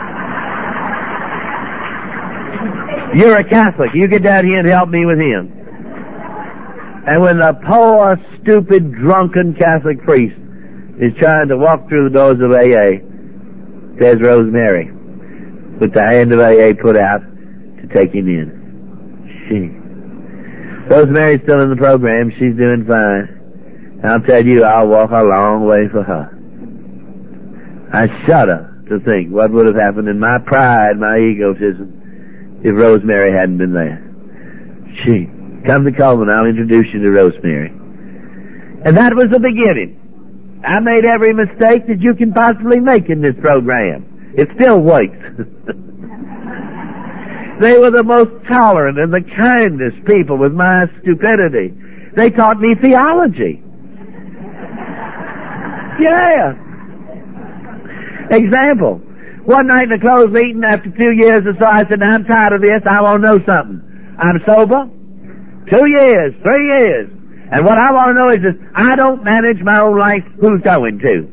You're a Catholic. You get down here and help me with him. And when the poor, stupid, drunken Catholic priest is trying to walk through the doors of A A, there's Rosemary, with the hand of A A put out to take him in. She. Rosemary's still in the program. She's doing fine. I'll tell you, I'll walk a long way for her. I shudder to think what would have happened in my pride, my egotism, if Rosemary hadn't been there. She. Come to Coleman, I'll introduce you to Rosemary. And that was the beginning. I made every mistake that you can possibly make in this program. It still works. They were the most tolerant and the kindest people with my stupidity. They taught me theology. Yeah. Example. One night in a closed meeting after two years or so, I said, I'm tired of this. I want to know something. I'm sober. Two years, three years. And what I want to know is this, I don't manage my own life. Who's going to?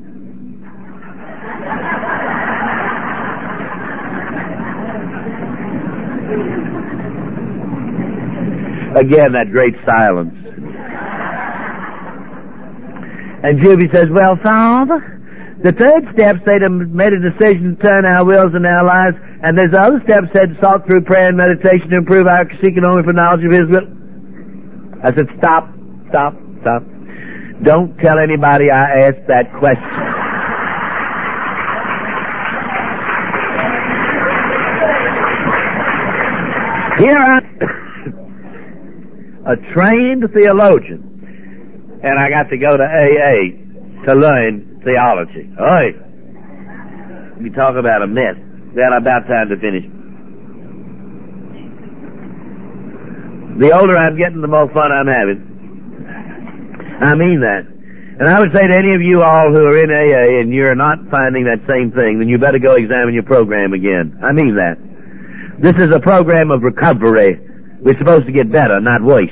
Again, that great silence. And Juby says, well, Father, the third step said to made a decision to turn our wills and our lives, and there's the other step said to sought through prayer and meditation to improve our seeking only for knowledge of His will. I said, stop, stop, stop. Don't tell anybody I asked that question. Here I'm a trained theologian, and I got to go to A A to learn theology. Oi! We talk about a mess. Then about time to finish. The older I'm getting, the more fun I'm having. I mean that. And I would say to any of you all who are in A A and you're not finding that same thing, then you better go examine your program again. I mean that. This is a program of recovery. We're supposed to get better, not worse.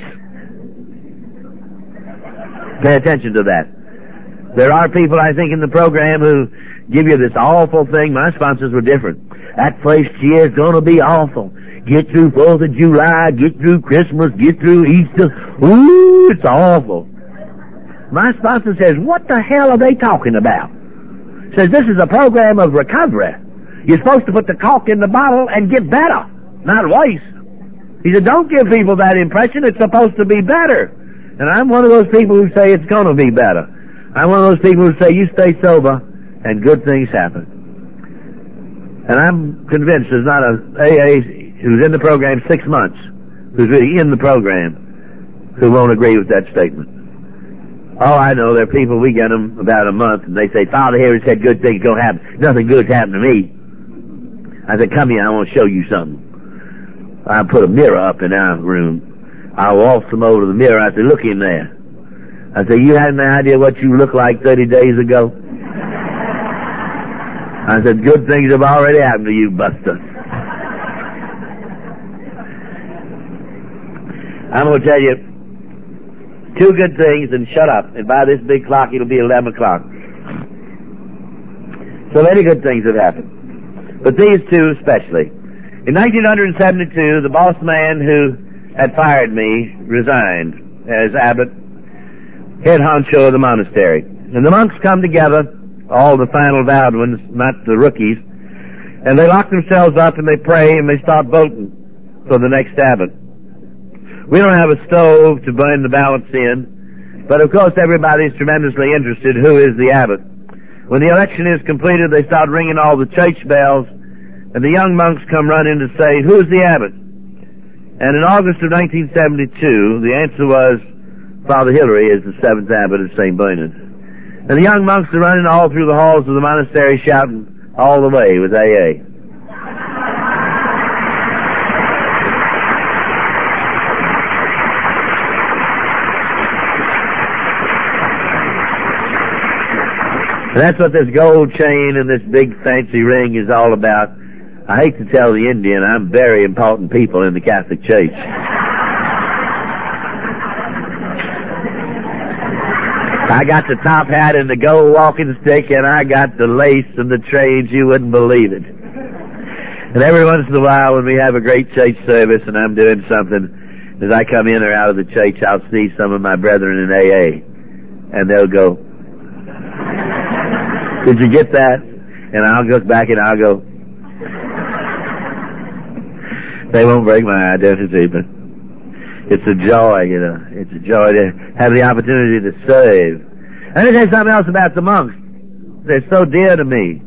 Pay attention to that. There are people, I think, in the program who give you this awful thing. My sponsors were different. That first year's gonna be awful. Get through fourth of July, get through Christmas, get through Easter. Ooh, it's awful. My sponsor says, what the hell are they talking about? Says, this is a program of recovery. You're supposed to put the cork in the bottle and get better, not worse. He said, don't give people that impression. It's supposed to be better. And I'm one of those people who say it's gonna be better. I'm one of those people who say, you stay sober and good things happen. And I'm convinced there's not a A A who's in the program six months, who's really in the program, who won't agree with that statement. Oh, I know, there are people, we get them about a month, and they say, Father here has said good things don't happen. Nothing good's happened to me. I said, come here, I want to show you something. I put a mirror up in our room. I walked them over to the mirror. I said, look in there. I said, you had an idea what you looked like thirty days ago? I said, good things have already happened to you, Buster. I'm going to tell you two good things and shut up. And by this big clock, it'll be eleven o'clock. So many good things have happened. But these two especially. In nineteen seventy-two, the boss man who had fired me resigned as abbot, head honcho of the monastery. And the monks come together, all the final vowed ones, not the rookies, and they lock themselves up and they pray and they start voting for the next abbot. We don't have a stove to burn the ballots in, but of course everybody's tremendously interested who is the abbot. When the election is completed, they start ringing all the church bells, and the young monks come running to say, who's the abbot? And in August of nineteen seventy-two, the answer was, Father Hilary is the seventh abbot of Saint Bernard. And the young monks are running all through the halls of the monastery shouting, all the way with A A. And that's what this gold chain and this big fancy ring is all about. I hate to tell the Indian, I'm very important people in the Catholic Church. I got the top hat and the gold walking stick, and I got the lace and the trains, you wouldn't believe it. And every once in a while when we have a great church service and I'm doing something, as I come in or out of the church, I'll see some of my brethren in A A, and they'll go, did you get that? And I'll look back and I'll go, they won't break my identity, but it's a joy, you know. It's a joy to have the opportunity to serve. And let me tell you something else about the monks. They're so dear to me.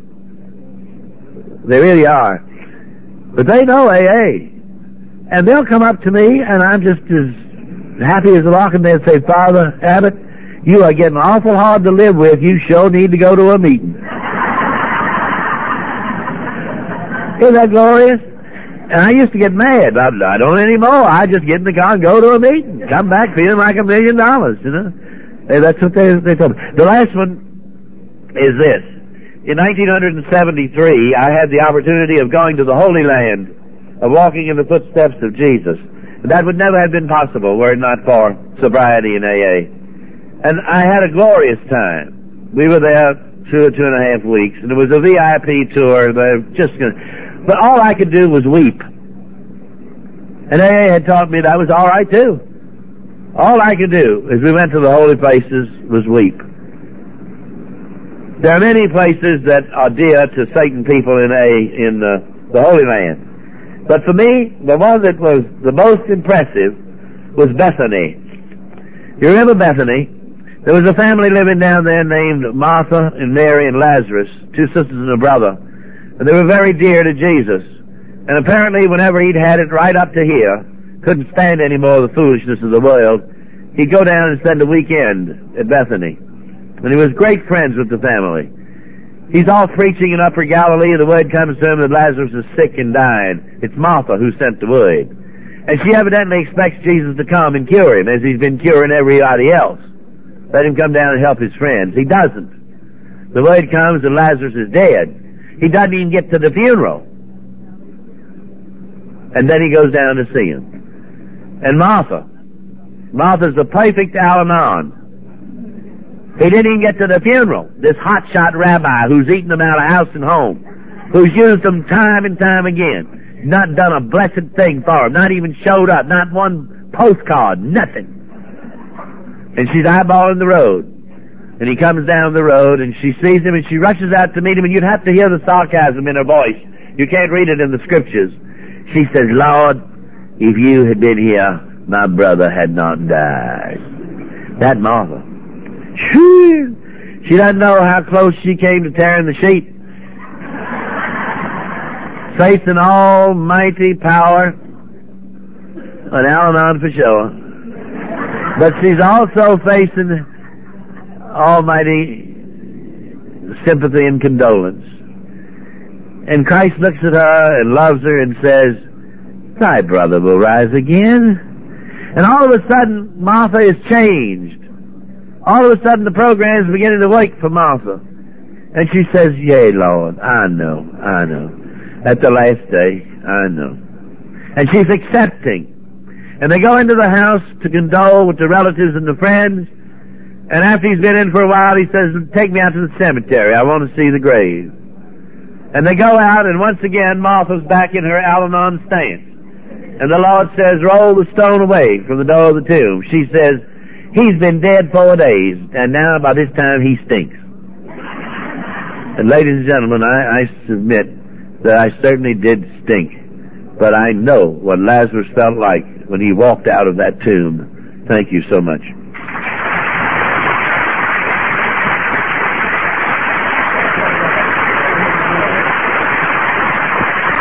They really are. But they know A A. And they'll come up to me, and I'm just as happy as a lark, and they'll say, Father Abbott, You are getting awful hard to live with. You sure need to go to a meeting. Isn't that glorious? And I used to get mad. I, I don't anymore. I just get in the car and go to a meeting. Come back feeling like a million dollars, you know. Hey, that's what they, they told me. The last one is this. In nineteen seventy-three, I had the opportunity of going to the Holy Land, of walking in the footsteps of Jesus. That would never have been possible were it not for sobriety in A A. And I had a glorious time. We were there two or two and a half weeks, and it was a V I P tour. They're just gonna... But all I could do was weep. And A A had taught me that was all right, too. All I could do, as we went to the holy places, was weep. There are many places that are dear to Satan people in A, in uh, the Holy Land. But for me, the one that was the most impressive was Bethany. You remember Bethany? There was a family living down there named Martha and Mary and Lazarus, two sisters and a brother. And they were very dear to Jesus. And apparently whenever he'd had it right up to here, couldn't stand any more of the foolishness of the world, he'd go down and spend a weekend at Bethany. And he was great friends with the family. He's off preaching in Upper Galilee, and the word comes to him that Lazarus is sick and dying. It's Martha who sent the word. And she evidently expects Jesus to come and cure him, as he's been curing everybody else. Let him come down and help his friends. He doesn't. The word comes that Lazarus is dead. He doesn't even get to the funeral. And then he goes down to see him. And Martha, Martha's the perfect Al-Anon. He didn't even get to the funeral. This hotshot rabbi who's eaten them out of house and home, who's used them time and time again, not done a blessed thing for him, not even showed up, not one postcard, nothing. And she's eyeballing the road. And he comes down the road, and she sees him, and she rushes out to meet him, and you'd have to hear the sarcasm in her voice. You can't read it in the scriptures. She says, Lord, if you had been here, my brother had not died. That Martha. Shoo! She doesn't know how close she came to tearing the sheet. Facing almighty power, an Al-Anon for sure. But she's also facing almighty sympathy and condolence. And Christ looks at her and loves her and says, thy brother will rise again. And all of a sudden, Martha is changed. All of a sudden, the program is beginning to work for Martha. And she says, yea, Lord, I know, I know. At the last day, I know. And she's accepting. And they go into the house to condole with the relatives and the friends. And after he's been in for a while, he says, take me out to the cemetery. I want to see the grave. And they go out, and once again, Martha's back in her Al-Anon stance. And the Lord says, roll the stone away from the door of the tomb. She says, he's been dead four days, and now by this time he stinks. And ladies and gentlemen, I, I submit that I certainly did stink. But I know what Lazarus felt like when he walked out of that tomb. Thank you so much.